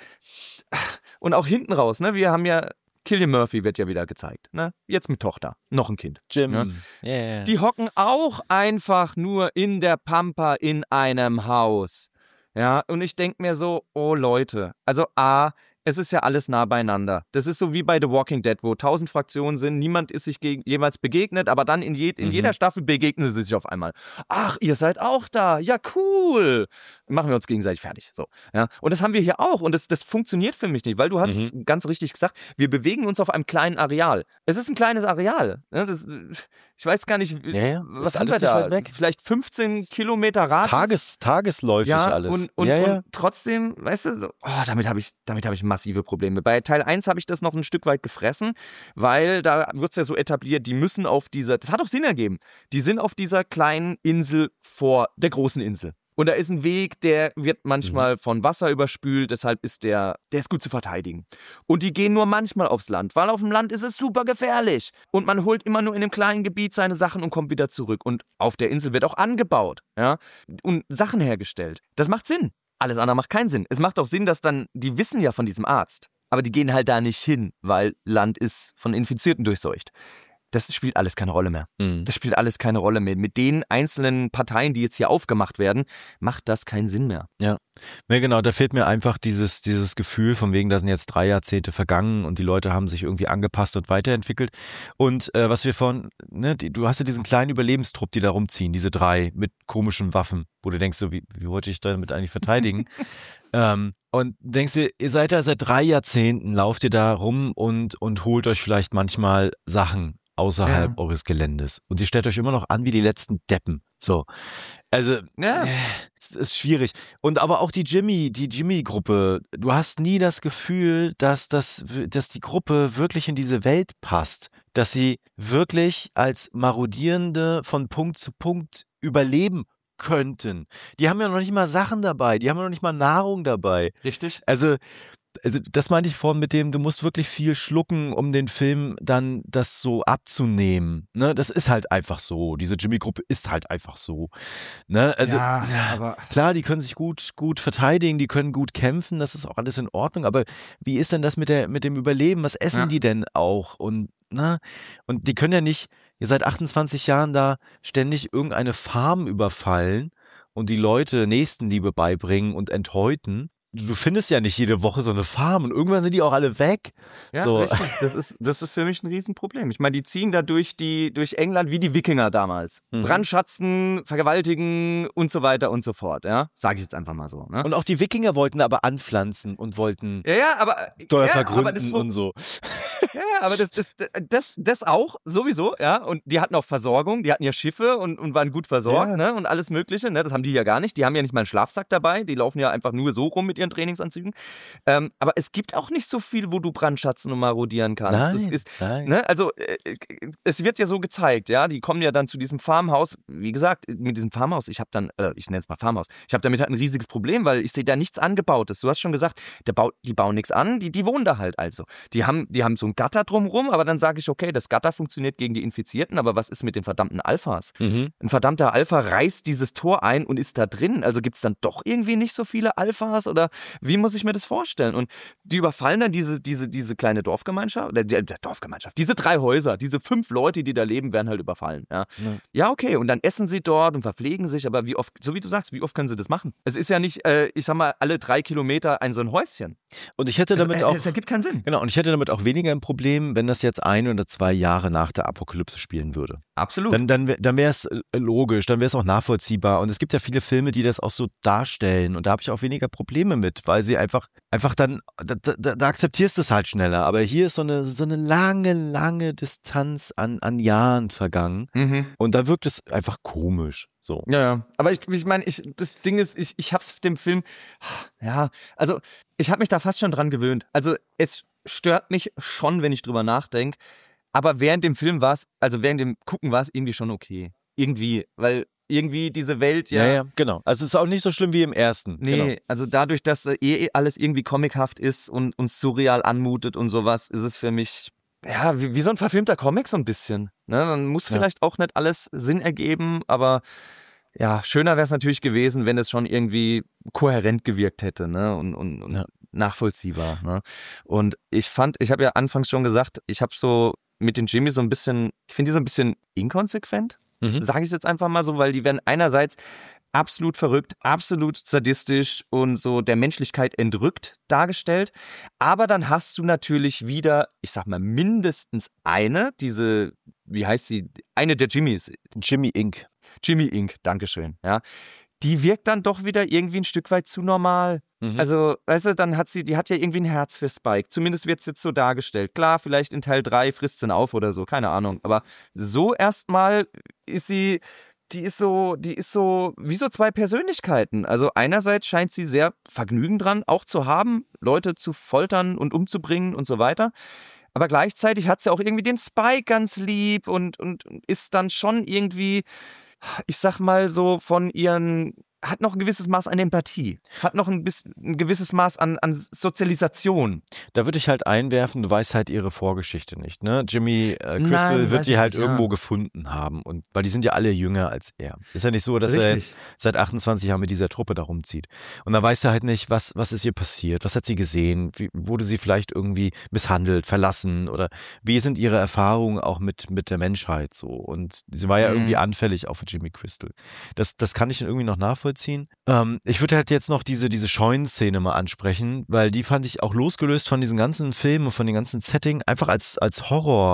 und auch hinten raus, ne, wir haben ja Cillian Murphy wird ja wieder gezeigt, ne? Jetzt mit Tochter, noch ein Kind. Jim. Ja. Yeah. Die hocken auch einfach nur in der Pampa in einem Haus. Ja, und ich denke mir so, oh Leute, also A, es ist ja alles nah beieinander. Das ist so wie bei The Walking Dead, wo tausend Fraktionen sind, niemand ist sich geg- jemals begegnet, aber dann in, je- in Mhm. jeder Staffel begegnen sie sich auf einmal. Ach, ihr seid auch da, ja cool. Machen wir uns gegenseitig fertig. So, ja. Und das haben wir hier auch und das, das funktioniert für mich nicht, weil du hast Mhm. ganz richtig gesagt, wir bewegen uns auf einem kleinen Areal. Es ist ein kleines Areal. Ne? Das, ich weiß gar nicht, Ja, ja. was Ist haben wir alles nicht da? weit weg. Vielleicht fünfzehn Kilometer Radius. Tages, tagesläufig Ja, alles. und, und, ja, ja. und trotzdem, weißt du, so, oh, damit habe ich, damit habe ich massive Probleme. Bei Teil eins habe ich das noch ein Stück weit gefressen, weil da wird es ja so etabliert, die müssen auf dieser, das hat auch Sinn ergeben, die sind auf dieser kleinen Insel vor der großen Insel. Und da ist ein Weg, der wird manchmal von Wasser überspült, deshalb ist der, der ist gut zu verteidigen. Und die gehen nur manchmal aufs Land, weil auf dem Land ist es super gefährlich. Und man holt immer nur in einem kleinen Gebiet seine Sachen und kommt wieder zurück. Und auf der Insel wird auch angebaut, ja, und Sachen hergestellt. Das macht Sinn. Alles andere macht keinen Sinn. Es macht auch Sinn, dass dann, die wissen ja von diesem Arzt, aber die gehen halt da nicht hin, weil Land ist von Infizierten durchseucht. Das spielt alles keine Rolle mehr. Mhm. Das spielt alles keine Rolle mehr. Mit den einzelnen Parteien, die jetzt hier aufgemacht werden, macht das keinen Sinn mehr. Ja, ja genau, da fehlt mir einfach dieses, dieses Gefühl von wegen, da sind jetzt drei Jahrzehnte vergangen und die Leute haben sich irgendwie angepasst und weiterentwickelt. Und äh, was wir von, ne, die, du hast ja diesen kleinen Überlebenstrupp, die da rumziehen, diese drei mit komischen Waffen, wo du denkst, so, wie, wie wollte ich damit eigentlich verteidigen? ähm, und denkst dir, ihr seid da seit drei Jahrzehnten, lauft ihr da rum und, und holt euch vielleicht manchmal Sachen außerhalb Ja. eures Geländes. Und ihr stellt euch immer noch an wie die letzten Deppen. So. Also, Ja. äh, es ist schwierig. Und aber auch die Jimmy, die Jimmy-Gruppe, du hast nie das Gefühl, dass, das, dass die Gruppe wirklich in diese Welt passt. Dass sie wirklich als Marodierende von Punkt zu Punkt überleben könnten. Die haben ja noch nicht mal Sachen dabei, die haben ja noch nicht mal Nahrung dabei. Richtig? Also, also das meinte ich vorhin mit dem, du musst wirklich viel schlucken, um den Film dann das so abzunehmen. Ne? Das ist halt einfach so. Diese Jimmy-Gruppe ist halt einfach so. Ne? Also ja, aber klar, die können sich gut, gut verteidigen, die können gut kämpfen, das ist auch alles in Ordnung. Aber wie ist denn das mit der, mit dem Überleben? Was essen Ja. die denn auch? Und, ne? Und die können ja nicht, ihr seit achtundzwanzig Jahren da ständig irgendeine Farm überfallen und die Leute Nächstenliebe beibringen und enthäuten. Du findest ja nicht jede Woche so eine Farm und irgendwann sind die auch alle weg. ja, so. richtig. Das ist, das ist für mich ein Riesenproblem. Ich meine, die ziehen da durch, die, durch England wie die Wikinger damals. Mhm. Brandschatzen, vergewaltigen und so weiter und so fort. Ja, sage ich jetzt einfach mal so. Ne? Und auch die Wikinger wollten aber anpflanzen und wollten Ja, ja, aber Steuer ja, aber das vergründen Pro- und so. Ja, ja, aber das, das, das, das auch, sowieso, ja. Und die hatten auch Versorgung, die hatten ja Schiffe und, und waren gut versorgt, Ja. ne? Und alles Mögliche, ne? Das haben die ja gar nicht. Die haben ja nicht mal einen Schlafsack dabei, die laufen ja einfach nur so rum mit ihren Trainingsanzügen. Ähm, aber es gibt auch nicht so viel, wo du brandschatzen und marodieren kannst. Nein, das ist, nein. Ne, also äh, es wird ja so gezeigt, ja, die kommen ja dann zu diesem Farmhaus. Wie gesagt, mit diesem Farmhaus, ich habe dann, äh, ich nenne es mal Farmhaus, ich habe damit halt ein riesiges Problem, weil ich sehe da nichts Angebautes. Du hast schon gesagt, der baut, die bauen nichts an, die, die wohnen da halt also. Die haben, die haben so ein Gatter drumrum, aber dann sage ich, okay, das Gatter funktioniert gegen die Infizierten, aber was ist mit den verdammten Alphas? Mhm. Ein verdammter Alpha reißt dieses Tor ein und ist da drin. Also gibt es dann doch irgendwie nicht so viele Alphas oder wie muss ich mir das vorstellen? Und die überfallen dann diese, diese, diese kleine Dorfgemeinschaft, oder die, die Dorfgemeinschaft, diese drei Häuser, diese fünf Leute, die da leben, werden halt überfallen. Ja. Ja. ja, okay, und dann essen sie dort und verpflegen sich, aber wie oft, so wie du sagst, wie oft können sie das machen? Es ist ja nicht, äh, ich sag mal, alle drei Kilometer ein so ein Häuschen. Und ich hätte damit es, auch. Es ergibt keinen Sinn. Genau, und ich hätte damit auch weniger ein Problem, wenn das jetzt ein oder zwei Jahre nach der Apokalypse spielen würde. Absolut. Dann, dann, dann wäre es logisch, dann wäre es auch nachvollziehbar. Und es gibt ja viele Filme, die das auch so darstellen. Und da habe ich auch weniger Probleme mit, weil sie einfach, einfach dann, da, da, da akzeptierst du es halt schneller. Aber hier ist so eine, so eine lange, lange Distanz an, an Jahren vergangen. Mhm. Und da wirkt es einfach komisch. So. Ja, ja. Aber ich, ich meine, ich, das Ding ist, ich, ich hab's dem Film, ja, also ich habe mich da fast schon dran gewöhnt. Also es stört mich schon, wenn ich drüber nachdenke. Aber während dem Film war es, also während dem Gucken war es irgendwie schon okay. Irgendwie, weil irgendwie diese Welt ja... Ja, ja, genau. Also es ist auch nicht so schlimm wie im ersten. Nee, genau. Also dadurch, dass äh, eh alles irgendwie comichaft ist und uns surreal anmutet und sowas, ist es für mich... Ja, wie, wie so ein verfilmter Comic so ein bisschen. Ne? Dann muss Ja. vielleicht auch nicht alles Sinn ergeben, aber ja, schöner wäre es natürlich gewesen, wenn es schon irgendwie kohärent gewirkt hätte, ne? Und, und, und Ja. nachvollziehbar. Ne? Und ich fand, ich habe ja anfangs schon gesagt, ich habe so mit den Jimmy so ein bisschen, ich finde die so ein bisschen inkonsequent, Mhm. sage ich jetzt einfach mal so, weil die werden einerseits absolut verrückt, absolut sadistisch und so der Menschlichkeit entrückt dargestellt. Aber dann hast du natürlich wieder, ich sag mal, mindestens eine, diese, wie heißt sie, eine der Jimmys, Jimmy Incorporated. Jimmy Incorporated, Dankeschön, ja. Die wirkt dann doch wieder irgendwie ein Stück weit zu normal. Mhm. Also, weißt du, dann hat sie, die hat ja irgendwie ein Herz für Spike. Zumindest wird es jetzt so dargestellt. Klar, vielleicht in Teil drei frisst sie ihn auf oder so, keine Ahnung. Aber so erstmal ist sie, die ist so, die ist so, wie so zwei Persönlichkeiten. Also einerseits scheint sie sehr Vergnügen dran auch zu haben, Leute zu foltern und umzubringen und so weiter. Aber gleichzeitig hat sie auch irgendwie den Spike ganz lieb und, und ist dann schon irgendwie, ich sag mal so von ihren, hat noch ein gewisses Maß an Empathie, hat noch ein, bisschen, ein gewisses Maß an, an Sozialisation. Da würde ich halt einwerfen, du weißt halt ihre Vorgeschichte nicht, ne? Jimmy äh, Crystal Nein, wird weiß die ich halt nicht, irgendwo ja. gefunden haben. Und weil die sind ja alle jünger als er. Ist ja nicht so, dass er Richtig. jetzt seit achtundzwanzig Jahren mit dieser Truppe da rumzieht. Und dann weißt du halt nicht, was, was ist ihr passiert, was hat sie gesehen, wie, wurde sie vielleicht irgendwie misshandelt, verlassen oder wie sind ihre Erfahrungen auch mit, mit der Menschheit so. Und sie war ja Mhm. irgendwie anfällig auch für Jimmy Crystal. Das, das kann ich irgendwie noch nachvollziehen. Ähm, ich würde halt jetzt noch diese, diese Scheunenszene mal ansprechen, weil die fand ich auch losgelöst von diesen ganzen Filmen und von den ganzen Setting einfach als, als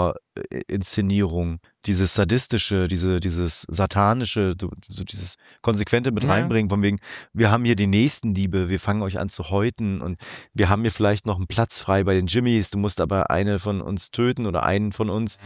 Horror-Inszenierung, dieses sadistische, diese, dieses satanische, so, so dieses konsequente mit Ja. reinbringen, von wegen, wir haben hier die Nächstenliebe, wir fangen euch an zu häuten und wir haben hier vielleicht noch einen Platz frei bei den Jimmys, du musst aber eine von uns töten oder einen von uns.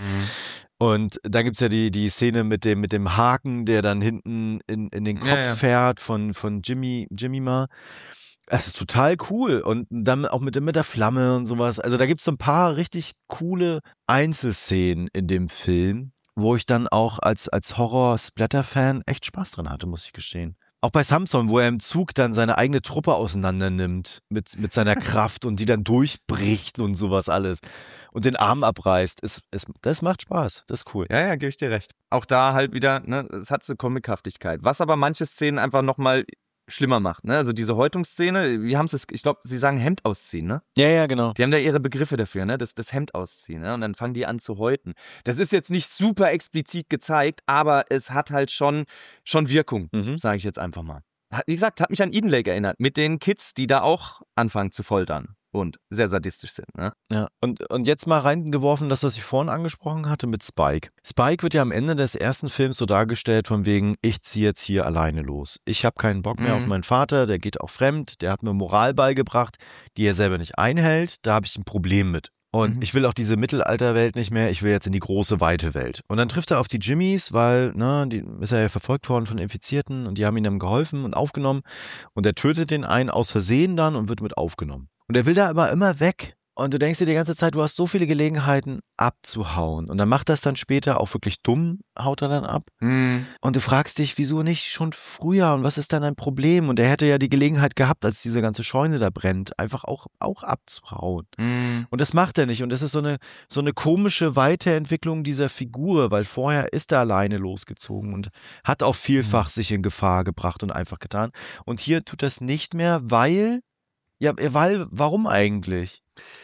Und dann gibt's ja die, die Szene mit dem, mit dem Haken, der dann hinten in, in den Kopf Ja, ja. fährt von, von Jimmy, Jimmy Ma. Es ist total cool. Und dann auch mit, der- mit der Flamme und sowas. Also da gibt's so ein paar richtig coole Einzelszenen in dem Film, wo ich dann auch als, als Horror-Splatter-Fan echt Spaß dran hatte, muss ich gestehen. Auch bei Samson, wo er im Zug dann seine eigene Truppe auseinander nimmt mit, mit seiner Kraft und die dann durchbricht und sowas alles. Und den Arm abreißt. Es, es, das macht Spaß. Das ist cool. Ja, ja, gebe ich dir recht. Auch da halt wieder, ne, es hat so Comichaftigkeit. Was aber manche Szenen einfach nochmal schlimmer macht, ne? Also diese Häutungsszene, wie haben sie es, ich glaube, sie sagen Hemd ausziehen, ne? Ja, ja, genau. Die haben da ihre Begriffe dafür, ne? Das, das Hemd ausziehen, ne? Und dann fangen die an zu häuten. Das ist jetzt nicht super explizit gezeigt, aber es hat halt schon, schon Wirkung, Mhm. sage ich jetzt einfach mal. Hat- Wie gesagt, hat mich an Eden Lake erinnert, mit den Kids, die da auch anfangen zu foltern und sehr sadistisch sind, ne? Ja. Und, und jetzt mal reingeworfen, das, was ich vorhin angesprochen hatte mit Spike. Spike wird ja am Ende des ersten Films so dargestellt von wegen, ich ziehe jetzt hier alleine los. Ich habe keinen Bock mehr Mhm. auf meinen Vater, der geht auch fremd, der hat mir Moral beigebracht, die er selber nicht einhält, da habe ich ein Problem mit. Und Mhm. ich will auch diese Mittelalterwelt nicht mehr, ich will jetzt in die große, weite Welt. Und dann trifft er auf die Jimmys, weil, ne, die ist er ja verfolgt worden von Infizierten und die haben ihm dann geholfen und aufgenommen. Und er tötet den einen aus Versehen dann und wird mit aufgenommen. Und er will da aber immer weg. Und du denkst dir die ganze Zeit, du hast so viele Gelegenheiten abzuhauen. Und dann macht das dann später auch wirklich dumm, haut er dann ab. Mhm. Und du fragst dich, wieso nicht schon früher und was ist dann ein Problem? Und er hätte ja die Gelegenheit gehabt, als diese ganze Scheune da brennt, einfach auch, auch abzuhauen. Mhm. Und das macht er nicht. Und das ist so eine, so eine komische Weiterentwicklung dieser Figur, weil vorher ist er alleine losgezogen und hat auch vielfach sich in Gefahr gebracht und einfach getan. Und hier tut das nicht mehr, weil, ja, weil, warum eigentlich?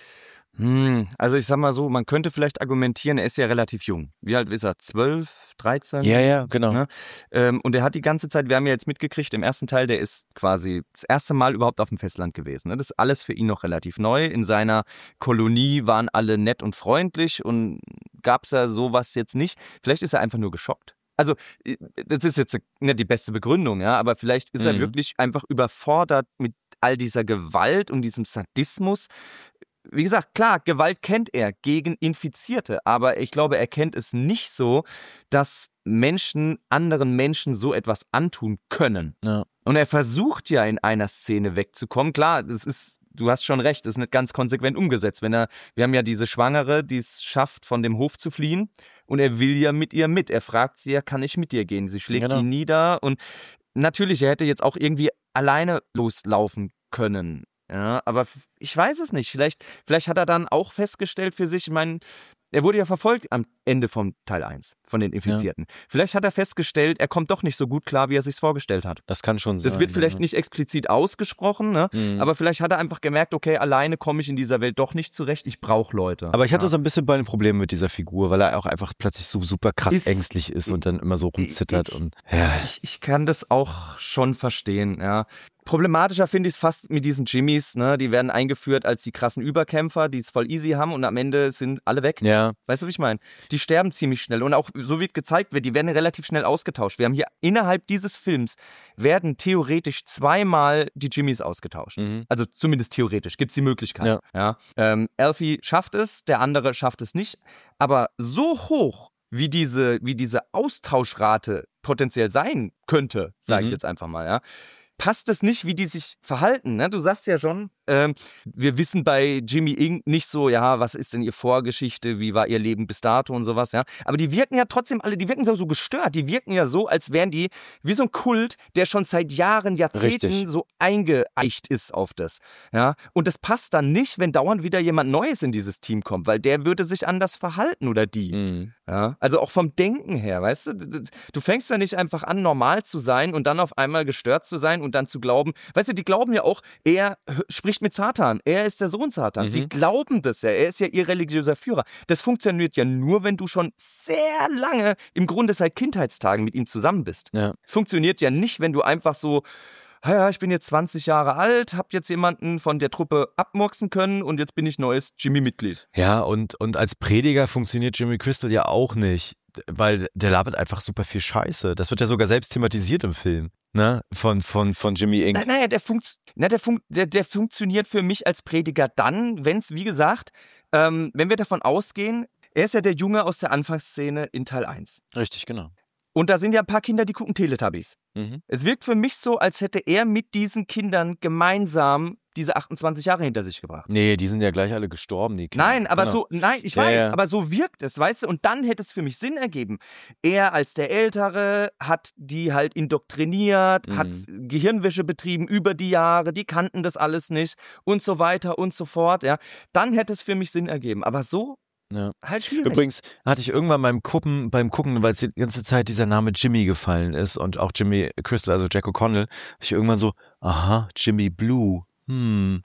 Hm, also ich sag mal so, man könnte vielleicht argumentieren, er ist ja relativ jung. Wie alt ist er? zwölf, dreizehn? Ja, ja, genau. Ne? Ähm, und er hat die ganze Zeit, wir haben ja jetzt mitgekriegt, im ersten Teil, der ist quasi das erste Mal überhaupt auf dem Festland gewesen. Ne? Das ist alles für ihn noch relativ neu. In seiner Kolonie waren alle nett und freundlich und gab's ja sowas jetzt nicht. Vielleicht ist er einfach nur geschockt. Also, das ist jetzt nicht die beste Begründung, ja, aber vielleicht ist er Mhm. wirklich einfach überfordert mit all dieser Gewalt und diesem Sadismus. Wie gesagt, klar, Gewalt kennt er gegen Infizierte, aber ich glaube, er kennt es nicht so, dass Menschen anderen Menschen so etwas antun können. Ja. Und er versucht ja in einer Szene wegzukommen. Klar, das ist, du hast schon recht, das ist nicht ganz konsequent umgesetzt. Wenn er, wir haben ja diese Schwangere, die es schafft, von dem Hof zu fliehen und er will ja mit ihr mit. Er fragt sie ja, kann ich mit dir gehen? Sie schlägt Genau. ihn nieder und natürlich, er hätte jetzt auch irgendwie alleine loslaufen können. Ja, aber f- ich weiß es nicht. Vielleicht, vielleicht hat er dann auch festgestellt für sich, ich meine, er wurde ja verfolgt am Ende von Teil eins, von den Infizierten. Vielleicht hat er festgestellt, er kommt doch nicht so gut klar, wie er sich vorgestellt hat. Das kann schon sein. Das wird vielleicht ja. nicht explizit ausgesprochen, ne? Mhm. Aber vielleicht hat er einfach gemerkt, okay, alleine komme ich in dieser Welt doch nicht zurecht, ich brauche Leute. Aber ich hatte ja. so ein bisschen bei den Problemen mit dieser Figur, weil er auch einfach plötzlich so super krass Ist- ängstlich ist und dann immer so rumzittert ich- und ja. Ich, ich kann das auch schon verstehen, ja. Problematischer finde ich es fast mit diesen Jimmys, ne? Die werden eingeführt als die krassen Überkämpfer, die es voll easy haben und am Ende sind alle weg. Ja, Weißt du, was ich meine? Die sterben ziemlich schnell und auch so wie gezeigt wird, die werden relativ schnell ausgetauscht. Wir haben hier innerhalb dieses Films werden theoretisch zweimal die Jimmys ausgetauscht. mhm. Also zumindest theoretisch gibt es die Möglichkeit. Ja. Ja. Ähm, Alfie schafft es, der andere schafft es nicht. Aber so hoch, wie diese, wie diese Austauschrate potenziell sein könnte, sage ich Mhm. jetzt einfach mal, ja, passt es nicht, wie die sich verhalten. Ne? Du sagst ja schon, ähm, wir wissen bei Jimmy Inc. nicht so, ja, was ist denn ihr Vorgeschichte, wie war ihr Leben bis dato und sowas, ja. Aber die wirken ja trotzdem alle, die wirken so, so gestört, die wirken ja so, als wären die wie so ein Kult, der schon seit Jahren, Jahrzehnten Richtig. so eingeeicht ist auf das, ja. Und das passt dann nicht, wenn dauernd wieder jemand Neues in dieses Team kommt, weil der würde sich anders verhalten oder die. Mhm. Ja, also auch vom Denken her, weißt du, D- d- du fängst ja nicht einfach an, normal zu sein und dann auf einmal gestört zu sein und dann zu glauben, weißt du, die glauben ja auch, er h- spricht mit Satan, er ist der Sohn Satans, Mhm. sie glauben das ja, er ist ja ihr religiöser Führer. Das funktioniert ja nur, wenn du schon sehr lange, im Grunde seit Kindheitstagen mit ihm zusammen bist. Ja. Es funktioniert ja nicht, wenn du einfach so, "Ah ja, ich bin jetzt zwanzig Jahre alt, hab jetzt jemanden von der Truppe abmurksen können und jetzt bin ich neues Jimmy-Mitglied. Ja, und, und als Prediger funktioniert Jimmy Crystal ja auch nicht, weil der labert einfach super viel Scheiße. Das wird ja sogar selbst thematisiert im Film, ne? Von, von, von Jimmy Inc. Na, naja, der, funkt, na, der, funkt, der, der funktioniert für mich als Prediger dann, wenn es, wie gesagt, ähm, wenn wir davon ausgehen, er ist ja der Junge aus der Anfangsszene in Teil eins. Richtig, genau. Und da sind ja ein paar Kinder, die gucken Teletubbies. Mhm. Es wirkt für mich so, als hätte er mit diesen Kindern gemeinsam diese achtundzwanzig Jahre hinter sich gebracht. Nee, die sind ja gleich alle gestorben, die Kinder. Nein, aber Genau. so, nein, ich Ja, weiß, ja. aber so wirkt es, weißt du, und dann hätte es für mich Sinn ergeben. Er als der Ältere hat die halt indoktriniert, Mhm. hat Gehirnwäsche betrieben über die Jahre, die kannten das alles nicht und so weiter und so fort, ja. Dann hätte es für mich Sinn ergeben, aber so Ja. halt schwierig. Übrigens hatte ich irgendwann beim Gucken, beim Gucken, weil es die ganze Zeit dieser Name Jimmy gefallen ist und auch Jimmy Crystal, also Jack O'Connell, habe ich irgendwann so, aha, Jimmy Blue, hm.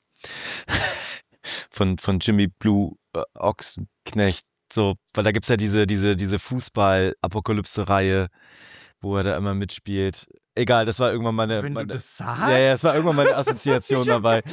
von, von Jimmy Blue äh, Ochsenknecht, so, weil da gibt's ja diese, diese, diese Fußball-Apokalypse-Reihe, wo er da immer mitspielt. Egal, das war irgendwann meine, Wenn du meine das sagst. ja, ja, es war irgendwann meine Assoziation Ich hab- dabei.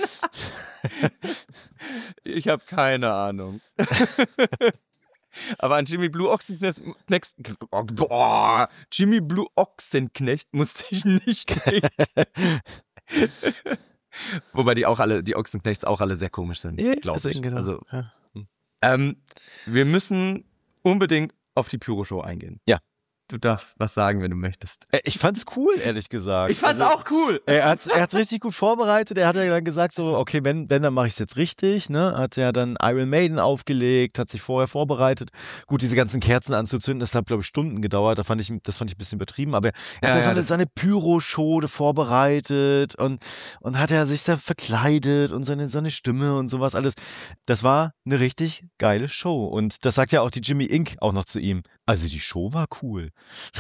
Ich habe keine Ahnung. Aber an Jimmy Blue Ochsenknecht, Knecht- oh, boah, Jimmy Blue Ochsenknecht musste ich nicht denken. Wobei die auch alle, die Ochsenknechts auch alle sehr komisch sind, Ja, glaube ich. deswegen, genau. Also, Ja. Ähm, wir müssen unbedingt auf die Pyro-Show eingehen. Ja. Du darfst was sagen, wenn du möchtest. Ich fand's cool, ehrlich gesagt. Ich fand's also, auch cool. Er hat's, er hat's richtig gut vorbereitet. Er hat ja dann gesagt so, okay, wenn, wenn dann mache ich es jetzt richtig. Ne? Hat ja dann Iron Maiden aufgelegt, hat sich vorher vorbereitet. Gut, diese ganzen Kerzen anzuzünden, das hat, glaube ich, Stunden gedauert. Da fand ich, das fand ich ein bisschen übertrieben. Aber er Ja, hat ja ja, seine, das- seine Pyro-Show vorbereitet und, und hat er sich da verkleidet und seine, seine Stimme und sowas alles. Das war eine richtig geile Show. Und das sagt ja auch die Jimmy Inc. auch noch zu ihm. Also die Show war cool.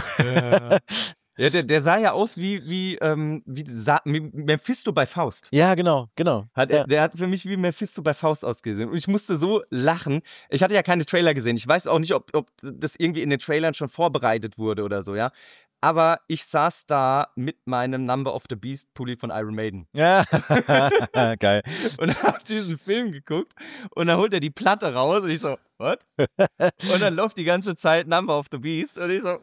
Ja, der, der sah ja aus wie, wie, ähm, wie, Sa- wie Mephisto bei Faust. Ja, genau, genau. Hat, ja. Der hat für mich wie Mephisto bei Faust ausgesehen. Und ich musste so lachen. Ich hatte ja keine Trailer gesehen. Ich weiß auch nicht, ob, ob das irgendwie in den Trailern schon vorbereitet wurde oder so, ja. Aber ich saß da mit meinem Number of the Beast Pulli von Iron Maiden. Ja, geil. Und hab diesen Film geguckt. Und dann holt er die Platte raus und ich so, what? Und dann läuft die ganze Zeit Number of the Beast und ich so,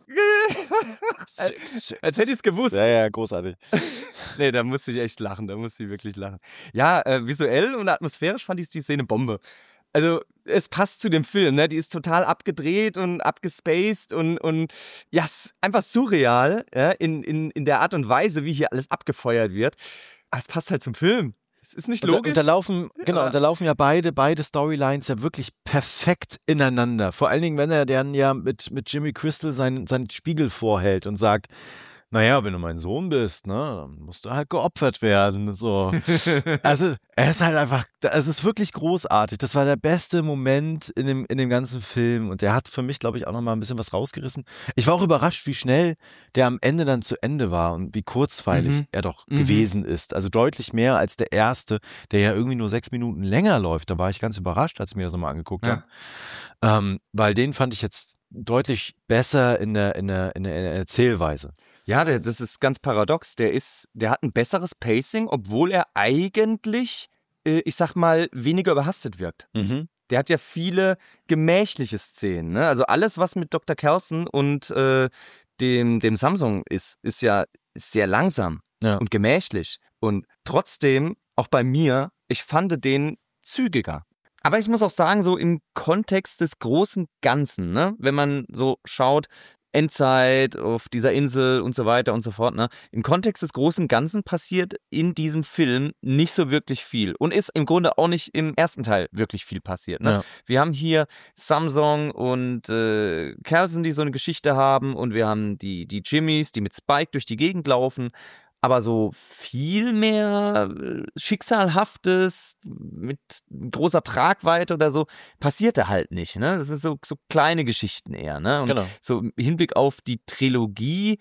als, als hätte ich es gewusst. Ja, ja, großartig. Nee, da musste ich echt lachen, da musste ich wirklich lachen. Ja, äh, visuell und atmosphärisch fand ich die Szene Bombe. Also, es passt zu dem Film, ne? Die ist total abgedreht und abgespaced und, und ja, s- einfach surreal, ja? in, in, in der Art und Weise, wie hier alles abgefeuert wird. Aber es passt halt zum Film. Es ist nicht Und da, logisch. und da laufen, genau, Ja. und da laufen ja beide, beide Storylines ja wirklich perfekt ineinander. Vor allen Dingen, wenn er dann ja mit, mit Jimmy Crystal seinen, seinen Spiegel vorhält und sagt, naja, wenn du mein Sohn bist, ne, dann musst du halt geopfert werden. So. Also, er ist halt einfach, es ist wirklich großartig. Das war der beste Moment in dem, in dem ganzen Film und der hat für mich, glaube ich, auch nochmal ein bisschen was rausgerissen. Ich war auch überrascht, wie schnell der am Ende dann zu Ende war und wie kurzweilig Mhm. er doch Mhm. gewesen ist. Also deutlich mehr als der erste, der ja irgendwie nur sechs Minuten länger läuft. Da war ich ganz überrascht, als ich mir das nochmal angeguckt Ja. habe. Ähm, weil den fand ich jetzt deutlich besser in der, in der, in der, in der Erzählweise. Ja, der, das ist ganz paradox. Der ist, der hat ein besseres Pacing, obwohl er eigentlich, äh, ich sag mal, weniger überhastet wirkt. Mhm. Der hat ja viele gemächliche Szenen. Ne? Also alles, was mit Doktor Carlson und äh, dem, dem Samsung ist, ist ja sehr langsam Ja. und gemächlich. Und trotzdem, auch bei mir, ich fand den zügiger. Aber ich muss auch sagen, so im Kontext des großen Ganzen, ne? Wenn man so schaut, Endzeit auf dieser Insel und so weiter und so fort, ne? Im Kontext des großen Ganzen passiert in diesem Film nicht so wirklich viel und ist im Grunde auch nicht im ersten Teil wirklich viel passiert, ne? Ja. Wir haben hier Samsung und äh, Carlson, die so eine Geschichte haben und wir haben die, die Jimmys, die mit Spike durch die Gegend laufen. Aber so viel mehr äh, Schicksalhaftes mit großer Tragweite oder so passiert da halt nicht. Ne? Das sind so, so kleine Geschichten eher. Ne? Und Genau. so im Hinblick auf die Trilogie,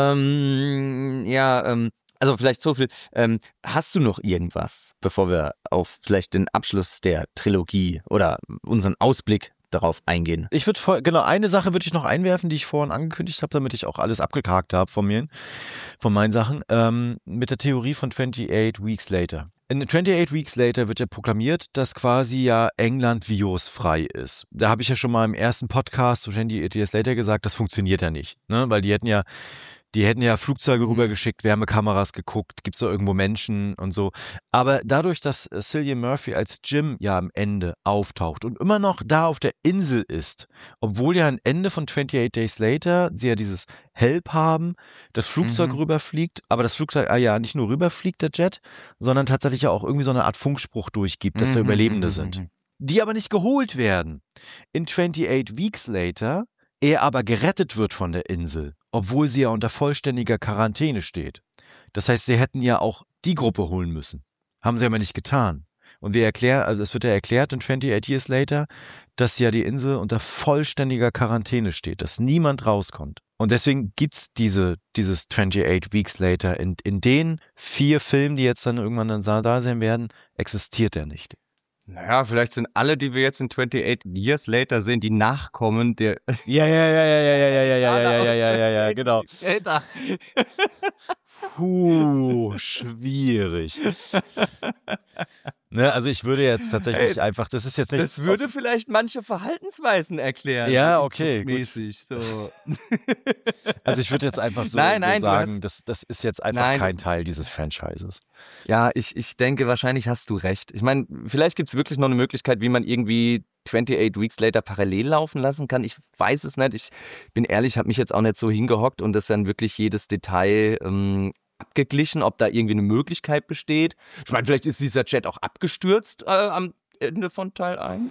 ähm, ja, ähm, also vielleicht so viel. Ähm, hast du noch irgendwas, bevor wir auf vielleicht den Abschluss der Trilogie oder unseren Ausblick darauf eingehen? Ich würde voll, genau, eine Sache würde ich noch einwerfen, die ich vorhin angekündigt habe, damit ich auch alles abgehakt habe von mir, von meinen Sachen, ähm, mit der Theorie von twenty-eight Weeks Later. In twenty-eight Weeks Later wird ja proklamiert, dass quasi ja England virusfrei ist. Da habe ich ja schon mal im ersten Podcast zu twenty-eight Years Later gesagt, das funktioniert ja nicht, ne? Weil die hätten ja Die hätten ja Flugzeuge rübergeschickt, Wärmekameras geguckt, gibt's da irgendwo Menschen und so. Aber dadurch, dass Cillian Murphy als Jim ja am Ende auftaucht und immer noch da auf der Insel ist, obwohl ja am Ende von twenty-eight Days Later sie ja dieses Help haben, das Flugzeug Mhm. rüberfliegt, aber das Flugzeug ah ja nicht nur rüberfliegt, der Jet, sondern tatsächlich ja auch irgendwie so eine Art Funkspruch durchgibt, dass da Mhm, Überlebende mhm, sind. mhm. Die aber nicht geholt werden. In twenty-eight Weeks Later er aber gerettet wird von der Insel, obwohl sie ja unter vollständiger Quarantäne steht. Das heißt, sie hätten ja auch die Gruppe holen müssen. Haben sie aber nicht getan. Und wir erklären, also es wird ja erklärt in twenty-eight Years Later, dass ja die Insel unter vollständiger Quarantäne steht, dass niemand rauskommt. Und deswegen gibt's diese, dieses twenty-eight Weeks Later. In, in den vier Filmen, die jetzt dann irgendwann dann da sein werden, existiert er nicht. Naja, vielleicht sind alle, die wir jetzt in twenty-eight Years Later sehen, die Nachkommen der Ja, ja, ja, ja, ja, ja, ja, ja, ja, ja, ja, ja, ja, ja, genau. Later. Puh, schwierig. Ne, also ich würde jetzt tatsächlich Ey, einfach, das ist jetzt nicht. Das würde vielleicht manche Verhaltensweisen erklären. Ja, okay, gut. Mäßig, so. Also ich würde jetzt einfach so, Nein, nein, so du sagen, hast- das, das ist jetzt einfach Nein. kein Teil dieses Franchises. Ja, ich, ich denke, wahrscheinlich hast du recht. Ich meine, vielleicht gibt es wirklich noch eine Möglichkeit, wie man irgendwie achtundzwanzig Weeks Later parallel laufen lassen kann. Ich weiß es nicht. Ich bin ehrlich, habe mich jetzt auch nicht so hingehockt und das dann wirklich jedes Detail ähm, abgeglichen, ob da irgendwie eine Möglichkeit besteht. Ich meine, vielleicht ist dieser Jet auch abgestürzt äh, am Ende von Teil eins.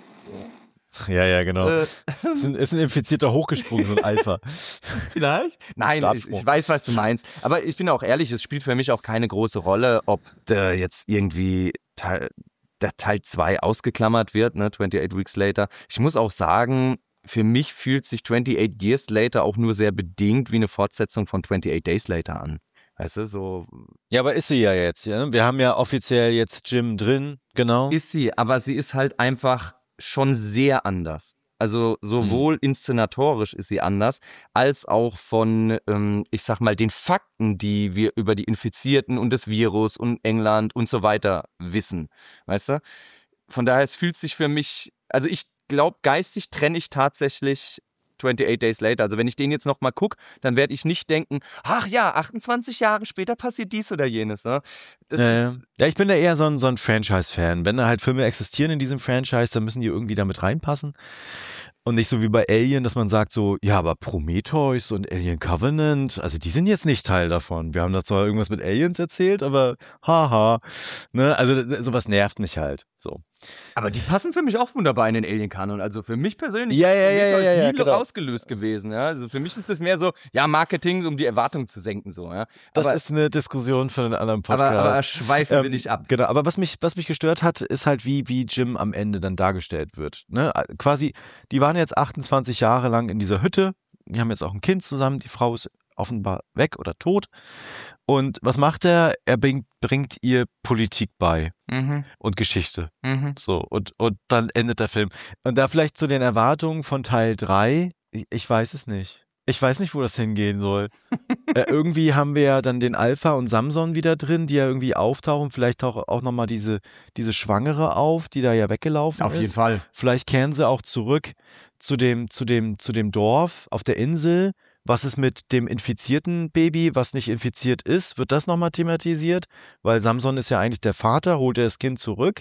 Ja, ja, genau. Äh, ist, ein, ist ein infizierter hochgesprungen, so ein Alpha. Vielleicht? Nein, ich, ich weiß, was du meinst. Aber ich bin auch ehrlich, es spielt für mich auch keine große Rolle, ob der jetzt irgendwie Teil, der Teil zwei ausgeklammert wird, ne, achtundzwanzig Weeks Later. Ich muss auch sagen, für mich fühlt sich achtundachtzig Years Later auch nur sehr bedingt wie eine Fortsetzung von achtundachtzig Days Later an. Weißt du, so. Ja, aber ist sie ja jetzt, ja? Wir haben ja offiziell jetzt Jim drin, genau. Ist sie, aber sie ist halt einfach schon sehr anders. Also sowohl mhm. inszenatorisch ist sie anders, als auch von, ähm, ich sag mal, den Fakten, die wir über die Infizierten und das Virus und England und so weiter wissen. Weißt du? Von daher, es fühlt sich für mich, also ich glaube, geistig trenne ich tatsächlich achtundachtzig Days Later. Also wenn ich den jetzt nochmal gucke, dann werde ich nicht denken, ach ja, achtundzwanzig Jahre später passiert dies oder jenes. Ne? Das ja, ist, ja, ich bin da eher so ein, so ein Franchise-Fan. Wenn da halt Filme existieren in diesem Franchise, dann müssen die irgendwie damit reinpassen. Und nicht so wie bei Alien, dass man sagt so, ja, aber Prometheus und Alien Covenant, also die sind jetzt nicht Teil davon. Wir haben da zwar irgendwas mit Aliens erzählt, aber haha. Ne? Also sowas nervt mich halt. So. Aber die passen für mich auch wunderbar in den Alien-Kanon. Also für mich persönlich ja, ja, ja, ist ja, ja, nie genau. ausgelöst gewesen. Ja? Also für mich ist das mehr so, ja, Marketing, um die Erwartungen zu senken. So, ja? Das aber, ist eine Diskussion für einen anderen Podcast. Aber, aber schweifen will ähm, ich ab. Genau, aber was mich, was mich gestört hat, ist halt, wie, wie Jim am Ende dann dargestellt wird. Ne? Quasi, die waren jetzt achtundzwanzig Jahre lang in dieser Hütte. Die haben jetzt auch ein Kind zusammen. Die Frau ist offenbar weg oder tot. Und was macht er? Er bringt, bringt ihr Politik bei mhm. und Geschichte. Mhm. So, und, und dann endet der Film. Und da vielleicht zu den Erwartungen von Teil drei, ich, ich weiß es nicht. Ich weiß nicht, wo das hingehen soll. äh, irgendwie haben wir ja dann den Alpha und Samson wieder drin, die ja irgendwie auftauchen. Vielleicht taucht auch nochmal diese, diese Schwangere auf, die da ja weggelaufen Auf ist. Auf jeden Fall. Vielleicht kehren sie auch zurück zu dem, zu dem, zu dem Dorf auf der Insel. Was ist mit dem infizierten Baby, was nicht infiziert ist? Wird das nochmal thematisiert? Weil Samson ist ja eigentlich der Vater, holt er das Kind zurück.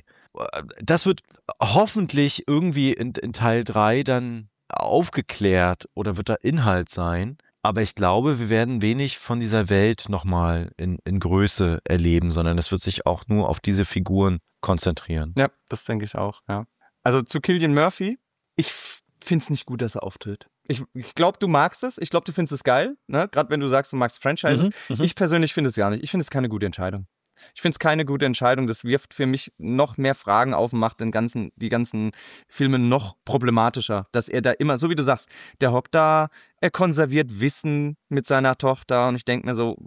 Das wird hoffentlich irgendwie in, in Teil drei dann aufgeklärt oder wird da Inhalt sein. Aber ich glaube, wir werden wenig von dieser Welt nochmal in, in Größe erleben, sondern es wird sich auch nur auf diese Figuren konzentrieren. Ja, das denke ich auch, ja. Also zu Cillian Murphy, ich finde es nicht gut, dass er auftritt. Ich, ich glaube, du magst es. Ich glaube, du findest es geil. Ne? Gerade wenn du sagst, du magst Franchises. Mhm, ich persönlich finde es gar nicht. Ich finde es keine gute Entscheidung. Ich finde es keine gute Entscheidung. Das wirft für mich noch mehr Fragen auf und macht den ganzen, die ganzen Filme noch problematischer. Dass er da immer, so wie du sagst, der hockt da, er konserviert Wissen mit seiner Tochter und ich denke mir so,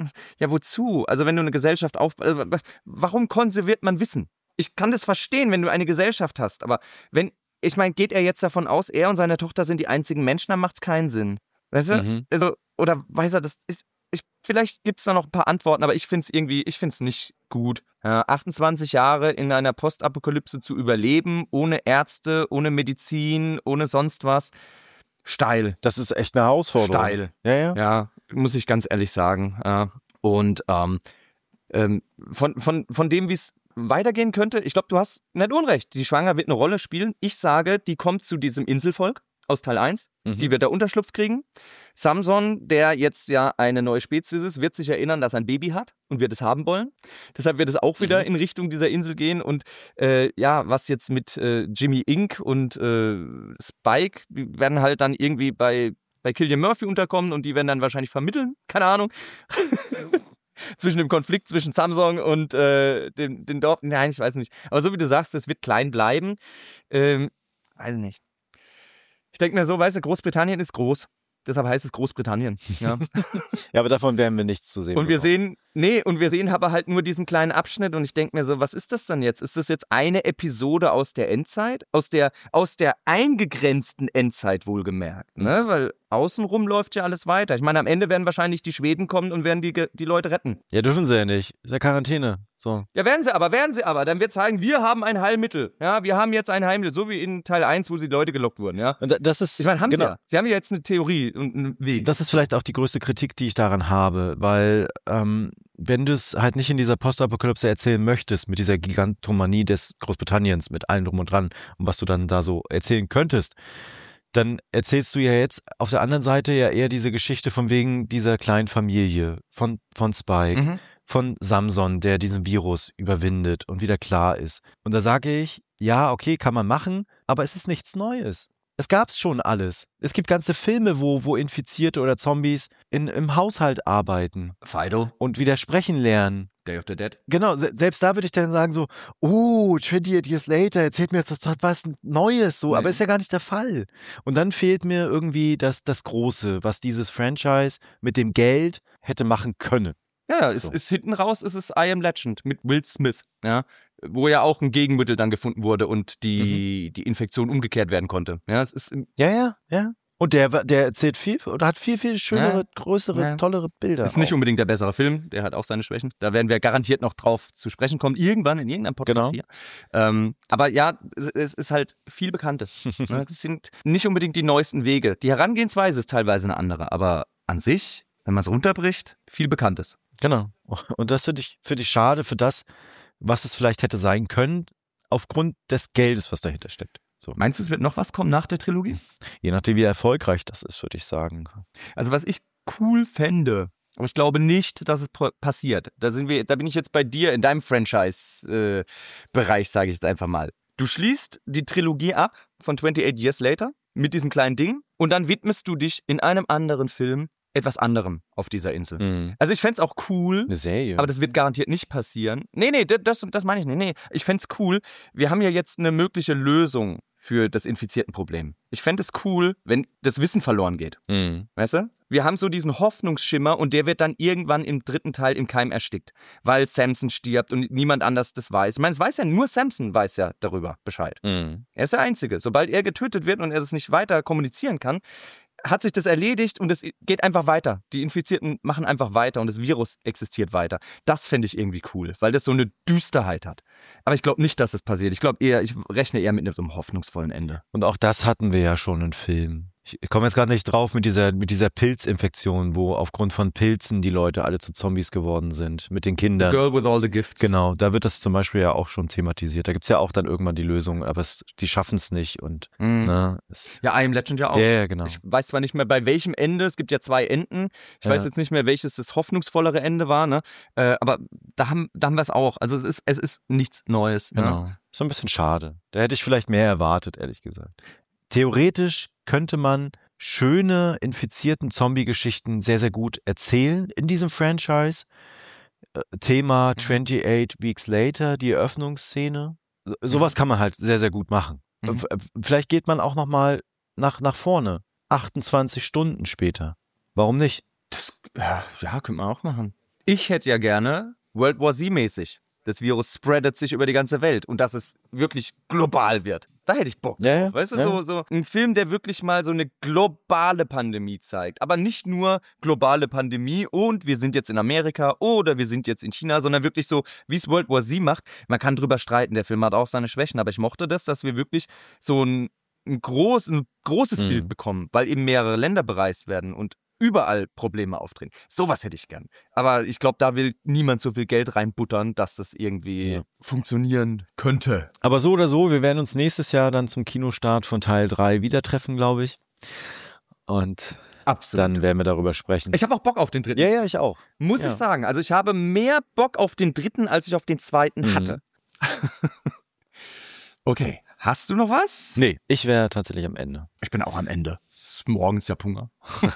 ja wozu? Also wenn du eine Gesellschaft auf... Warum konserviert man Wissen? Ich kann das verstehen, wenn du eine Gesellschaft hast, aber wenn... Ich meine, geht er jetzt davon aus, er und seine Tochter sind die einzigen Menschen, dann macht es keinen Sinn. Weißt du? Mhm. Also, oder weiß er, das ist, ich, vielleicht gibt es da noch ein paar Antworten, aber ich finde es irgendwie, ich finde es nicht gut. Ja, achtundzwanzig Jahre in einer Postapokalypse zu überleben, ohne Ärzte, ohne Medizin, ohne sonst was. Steil. Das ist echt eine Herausforderung. Steil. Ja, ja. Ja, muss ich ganz ehrlich sagen. Ja. Und ähm, ähm, von, von, von dem, wie es weitergehen könnte, ich glaube, du hast nicht unrecht. Die Schwanger wird eine Rolle spielen. Ich sage, die kommt zu diesem Inselvolk aus Teil eins. Mhm. Die wird da Unterschlupf kriegen. Samson, der jetzt ja eine neue Spezies ist, wird sich erinnern, dass er ein Baby hat und wird es haben wollen. Deshalb wird es auch wieder mhm. in Richtung dieser Insel gehen. Und äh, ja, was jetzt mit äh, Jimmy Inc. und äh, Spike, die werden halt dann irgendwie bei, bei Cillian Murphy unterkommen und die werden dann wahrscheinlich vermitteln. Keine Ahnung. Zwischen dem Konflikt zwischen Samsung und äh, dem, dem Dorf. Nein, ich weiß nicht. Aber so wie du sagst, es wird klein bleiben. Ähm, weiß ich nicht. Ich denke mir so, weißt du, Großbritannien ist groß. Deshalb heißt es Großbritannien. Ja, ja, aber davon werden wir nichts zu sehen. Und wir bekommen. sehen, nee, und wir sehen aber halt nur diesen kleinen Abschnitt und ich denke mir so, was ist das dann jetzt? Ist das jetzt eine Episode aus der Endzeit? Aus der, aus der eingegrenzten Endzeit wohlgemerkt, ne? Weil außenrum läuft ja alles weiter. Ich meine, am Ende werden wahrscheinlich die Schweden kommen und werden die, die Leute retten. Ja, dürfen sie ja nicht. Ist ja Quarantäne. So. Ja, werden sie aber, werden sie aber. Dann wird zeigen, wir haben ein Heilmittel. Ja, wir haben jetzt ein Heilmittel, so wie in Teil eins, wo die Leute gelockt wurden, ja. Und das ist, ich meine, haben genau, sie ja. Sie haben ja jetzt eine Theorie und einen Weg. Das ist vielleicht auch die größte Kritik, die ich daran habe, weil ähm, wenn du es halt nicht in dieser Postapokalypse erzählen möchtest, mit dieser Gigantomanie des Großbritanniens, mit allem drum und dran, und was du dann da so erzählen könntest, dann erzählst du ja jetzt auf der anderen Seite ja eher diese Geschichte von wegen dieser kleinen Familie, von, von Spike, mhm. von Samson, der diesen Virus überwindet und wieder klar ist. Und da sage ich, ja, okay, kann man machen, aber es ist nichts Neues. Es gab's schon alles. Es gibt ganze Filme, wo, wo Infizierte oder Zombies in, im Haushalt arbeiten. Fido. Und wieder sprechen lernen. Day of the Dead. Genau, se- selbst da würde ich dann sagen so, oh, twenty-eight years later, erzählt mir jetzt das was Neues, so, Nee. aber ist ja gar nicht der Fall. Und dann fehlt mir irgendwie das, das Große, was dieses Franchise mit dem Geld hätte machen können. Ja, ja, es So. ist hinten raus, ist es I Am Legend mit Will Smith, ja, wo ja auch ein Gegenmittel dann gefunden wurde und die, die Infektion umgekehrt werden konnte. Ja, es ist im- Ja, ja, ja. Und der, wa- der erzählt viel oder hat viel, viel schönere, Ja. größere, Ja. tollere Bilder. ist nicht auch. unbedingt der bessere Film, der hat auch seine Schwächen. Da werden wir garantiert noch drauf zu sprechen kommen, irgendwann in irgendeinem Podcast Genau. hier. Ähm, aber ja, es, es ist halt viel Bekanntes. Ne? Es sind nicht unbedingt die neuesten Wege. Die Herangehensweise ist teilweise eine andere, aber an sich, wenn man es runterbricht, viel Bekanntes. Genau. Und das finde ich, finde ich schade für das, was es vielleicht hätte sein können, aufgrund des Geldes, was dahinter steckt. So. Meinst du, es wird noch was kommen nach der Trilogie? Je nachdem, wie erfolgreich das ist, würde ich sagen. Also was ich cool fände, aber ich glaube nicht, dass es pro- passiert. Da sind wir, da bin ich jetzt bei dir in deinem Franchise-Bereich, sage ich jetzt einfach mal. Du schließt die Trilogie ab von twenty-eight years later mit diesem kleinen Ding und dann widmest du dich in einem anderen Film etwas anderem auf dieser Insel. Mhm. Also ich fände es auch cool, Eine Serie. aber das wird garantiert nicht passieren. Nee, nee, das, das meine ich nicht. Nee, ich fände es cool. Wir haben ja jetzt eine mögliche Lösung für das Infiziertenproblem. Ich fände es cool, wenn das Wissen verloren geht. mhm. Weißt du? Wir haben so diesen Hoffnungsschimmer und der wird dann irgendwann im dritten Teil im Keim erstickt, weil Samson stirbt und niemand anders das weiß. Ich meine, es weiß ja nur Samson weiß ja darüber Bescheid. Mhm. Er ist der Einzige. Sobald er getötet wird und er das nicht weiter kommunizieren kann, hat sich das erledigt und es geht einfach weiter. Die Infizierten machen einfach weiter und das Virus existiert weiter. Das fände ich irgendwie cool, weil das so eine Düsterheit hat. Aber ich glaube nicht, dass es passiert. Ich glaube eher, ich rechne eher mit einem hoffnungsvollen Ende. Und auch das hatten wir ja schon in Filmen. Ich komme jetzt gerade nicht drauf mit dieser, mit dieser Pilzinfektion, wo aufgrund von Pilzen die Leute alle zu Zombies geworden sind, mit den Kindern. Girl with all the gifts. Genau, da wird das zum Beispiel ja auch schon thematisiert. Da gibt's ja auch dann irgendwann die Lösung, aber es, die schaffen es nicht. Und Mhm. ne, es, Ja, I Am Legend ja auch. ja, ja, genau. Ich weiß zwar nicht mehr, bei welchem Ende, es gibt ja zwei Enden. Ich Ja. weiß jetzt nicht mehr, welches das hoffnungsvollere Ende war, ne? Äh, aber da haben, da haben wir es auch. Also es ist, es ist nichts Neues. Genau. Ne? So ein bisschen schade. Da hätte ich vielleicht mehr erwartet, ehrlich gesagt. Theoretisch könnte man schöne, infizierten Zombie-Geschichten sehr, sehr gut erzählen in diesem Franchise. Äh, Thema twenty-eight Weeks Later, die Eröffnungsszene. So, sowas kann man halt sehr, sehr gut machen. Mhm. Äh, Vielleicht geht man auch nochmal nach, nach vorne. achtundzwanzig Stunden später. Warum nicht? Das, ja, ja, könnte man auch machen. Ich hätte ja gerne World War Z-mäßig. Das Virus spreadet sich über die ganze Welt und dass es wirklich global wird. Da hätte ich Bock drauf. Ja, ja, Weißt du, ja. so, so ein Film, der wirklich mal so eine globale Pandemie zeigt. Aber nicht nur globale Pandemie und wir sind jetzt in Amerika oder wir sind jetzt in China, sondern wirklich so, wie es World War Z macht. Man kann drüber streiten, der Film hat auch seine Schwächen, aber ich mochte das, dass wir wirklich so ein, ein, groß, ein großes Mhm. Bild bekommen, weil eben mehrere Länder bereist werden und überall Probleme auftreten. Sowas hätte ich gern. Aber ich glaube, da will niemand so viel Geld reinbuttern, dass das irgendwie Ja. funktionieren könnte. Aber so oder so, wir werden uns nächstes Jahr dann zum Kinostart von Teil drei wieder treffen, glaube ich. Und Absolut. dann werden wir darüber sprechen. Ich habe auch Bock auf den dritten. ja, ja, ich auch. Muss ja. ich sagen. Also ich habe mehr Bock auf den dritten, als ich auf den zweiten Mhm. hatte. Okay. Hast du noch was? Nee, ich wäre tatsächlich am Ende. Ich bin auch am Ende. Es ist morgens ja Hunger.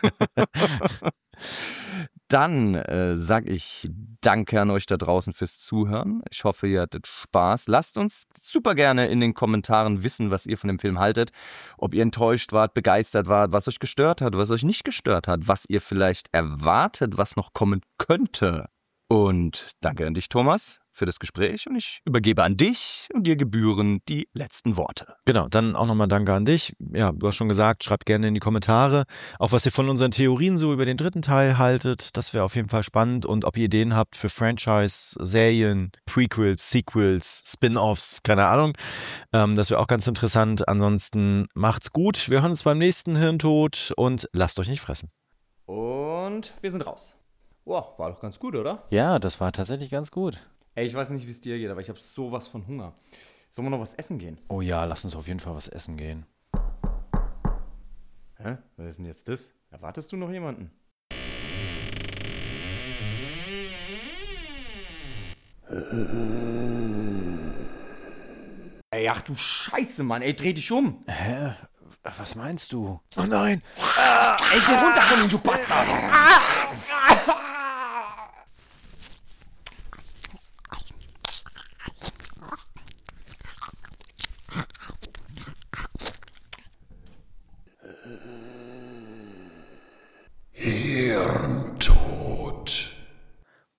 Dann äh, sag ich danke an euch da draußen fürs Zuhören. Ich hoffe, ihr hattet Spaß. Lasst uns super gerne in den Kommentaren wissen, was ihr von dem Film haltet. Ob ihr enttäuscht wart, begeistert wart, was euch gestört hat, was euch nicht gestört hat, was ihr vielleicht erwartet, was noch kommen könnte. Und danke an dich, Thomas. für das Gespräch und ich übergebe an dich und dir gebühren die letzten Worte. Genau, dann auch nochmal Danke an dich. Ja, du hast schon gesagt, schreibt gerne in die Kommentare, auch was ihr von unseren Theorien so über den dritten Teil haltet. Das wäre auf jeden Fall spannend. Und ob ihr Ideen habt für Franchise, Serien, Prequels, Sequels, Spin-Offs, keine Ahnung. Ähm, das wäre auch ganz interessant. Ansonsten macht's gut. Wir hören uns beim nächsten Hirntod und lasst euch nicht fressen. Und wir sind raus. Wow, war doch ganz gut, oder? Ja, das war tatsächlich ganz gut. Ey, ich weiß nicht, wie es dir geht, aber ich habe sowas von Hunger. Sollen wir noch was essen gehen? Oh ja, lass uns auf jeden Fall was essen gehen. Hä? Was ist denn jetzt das? Erwartest du noch jemanden? Ey, ach du Scheiße, Mann. Ey, dreh dich um. Hä? Was meinst du? Oh nein! Ah, ey, geh runter von ihm, du Bastard! Ah.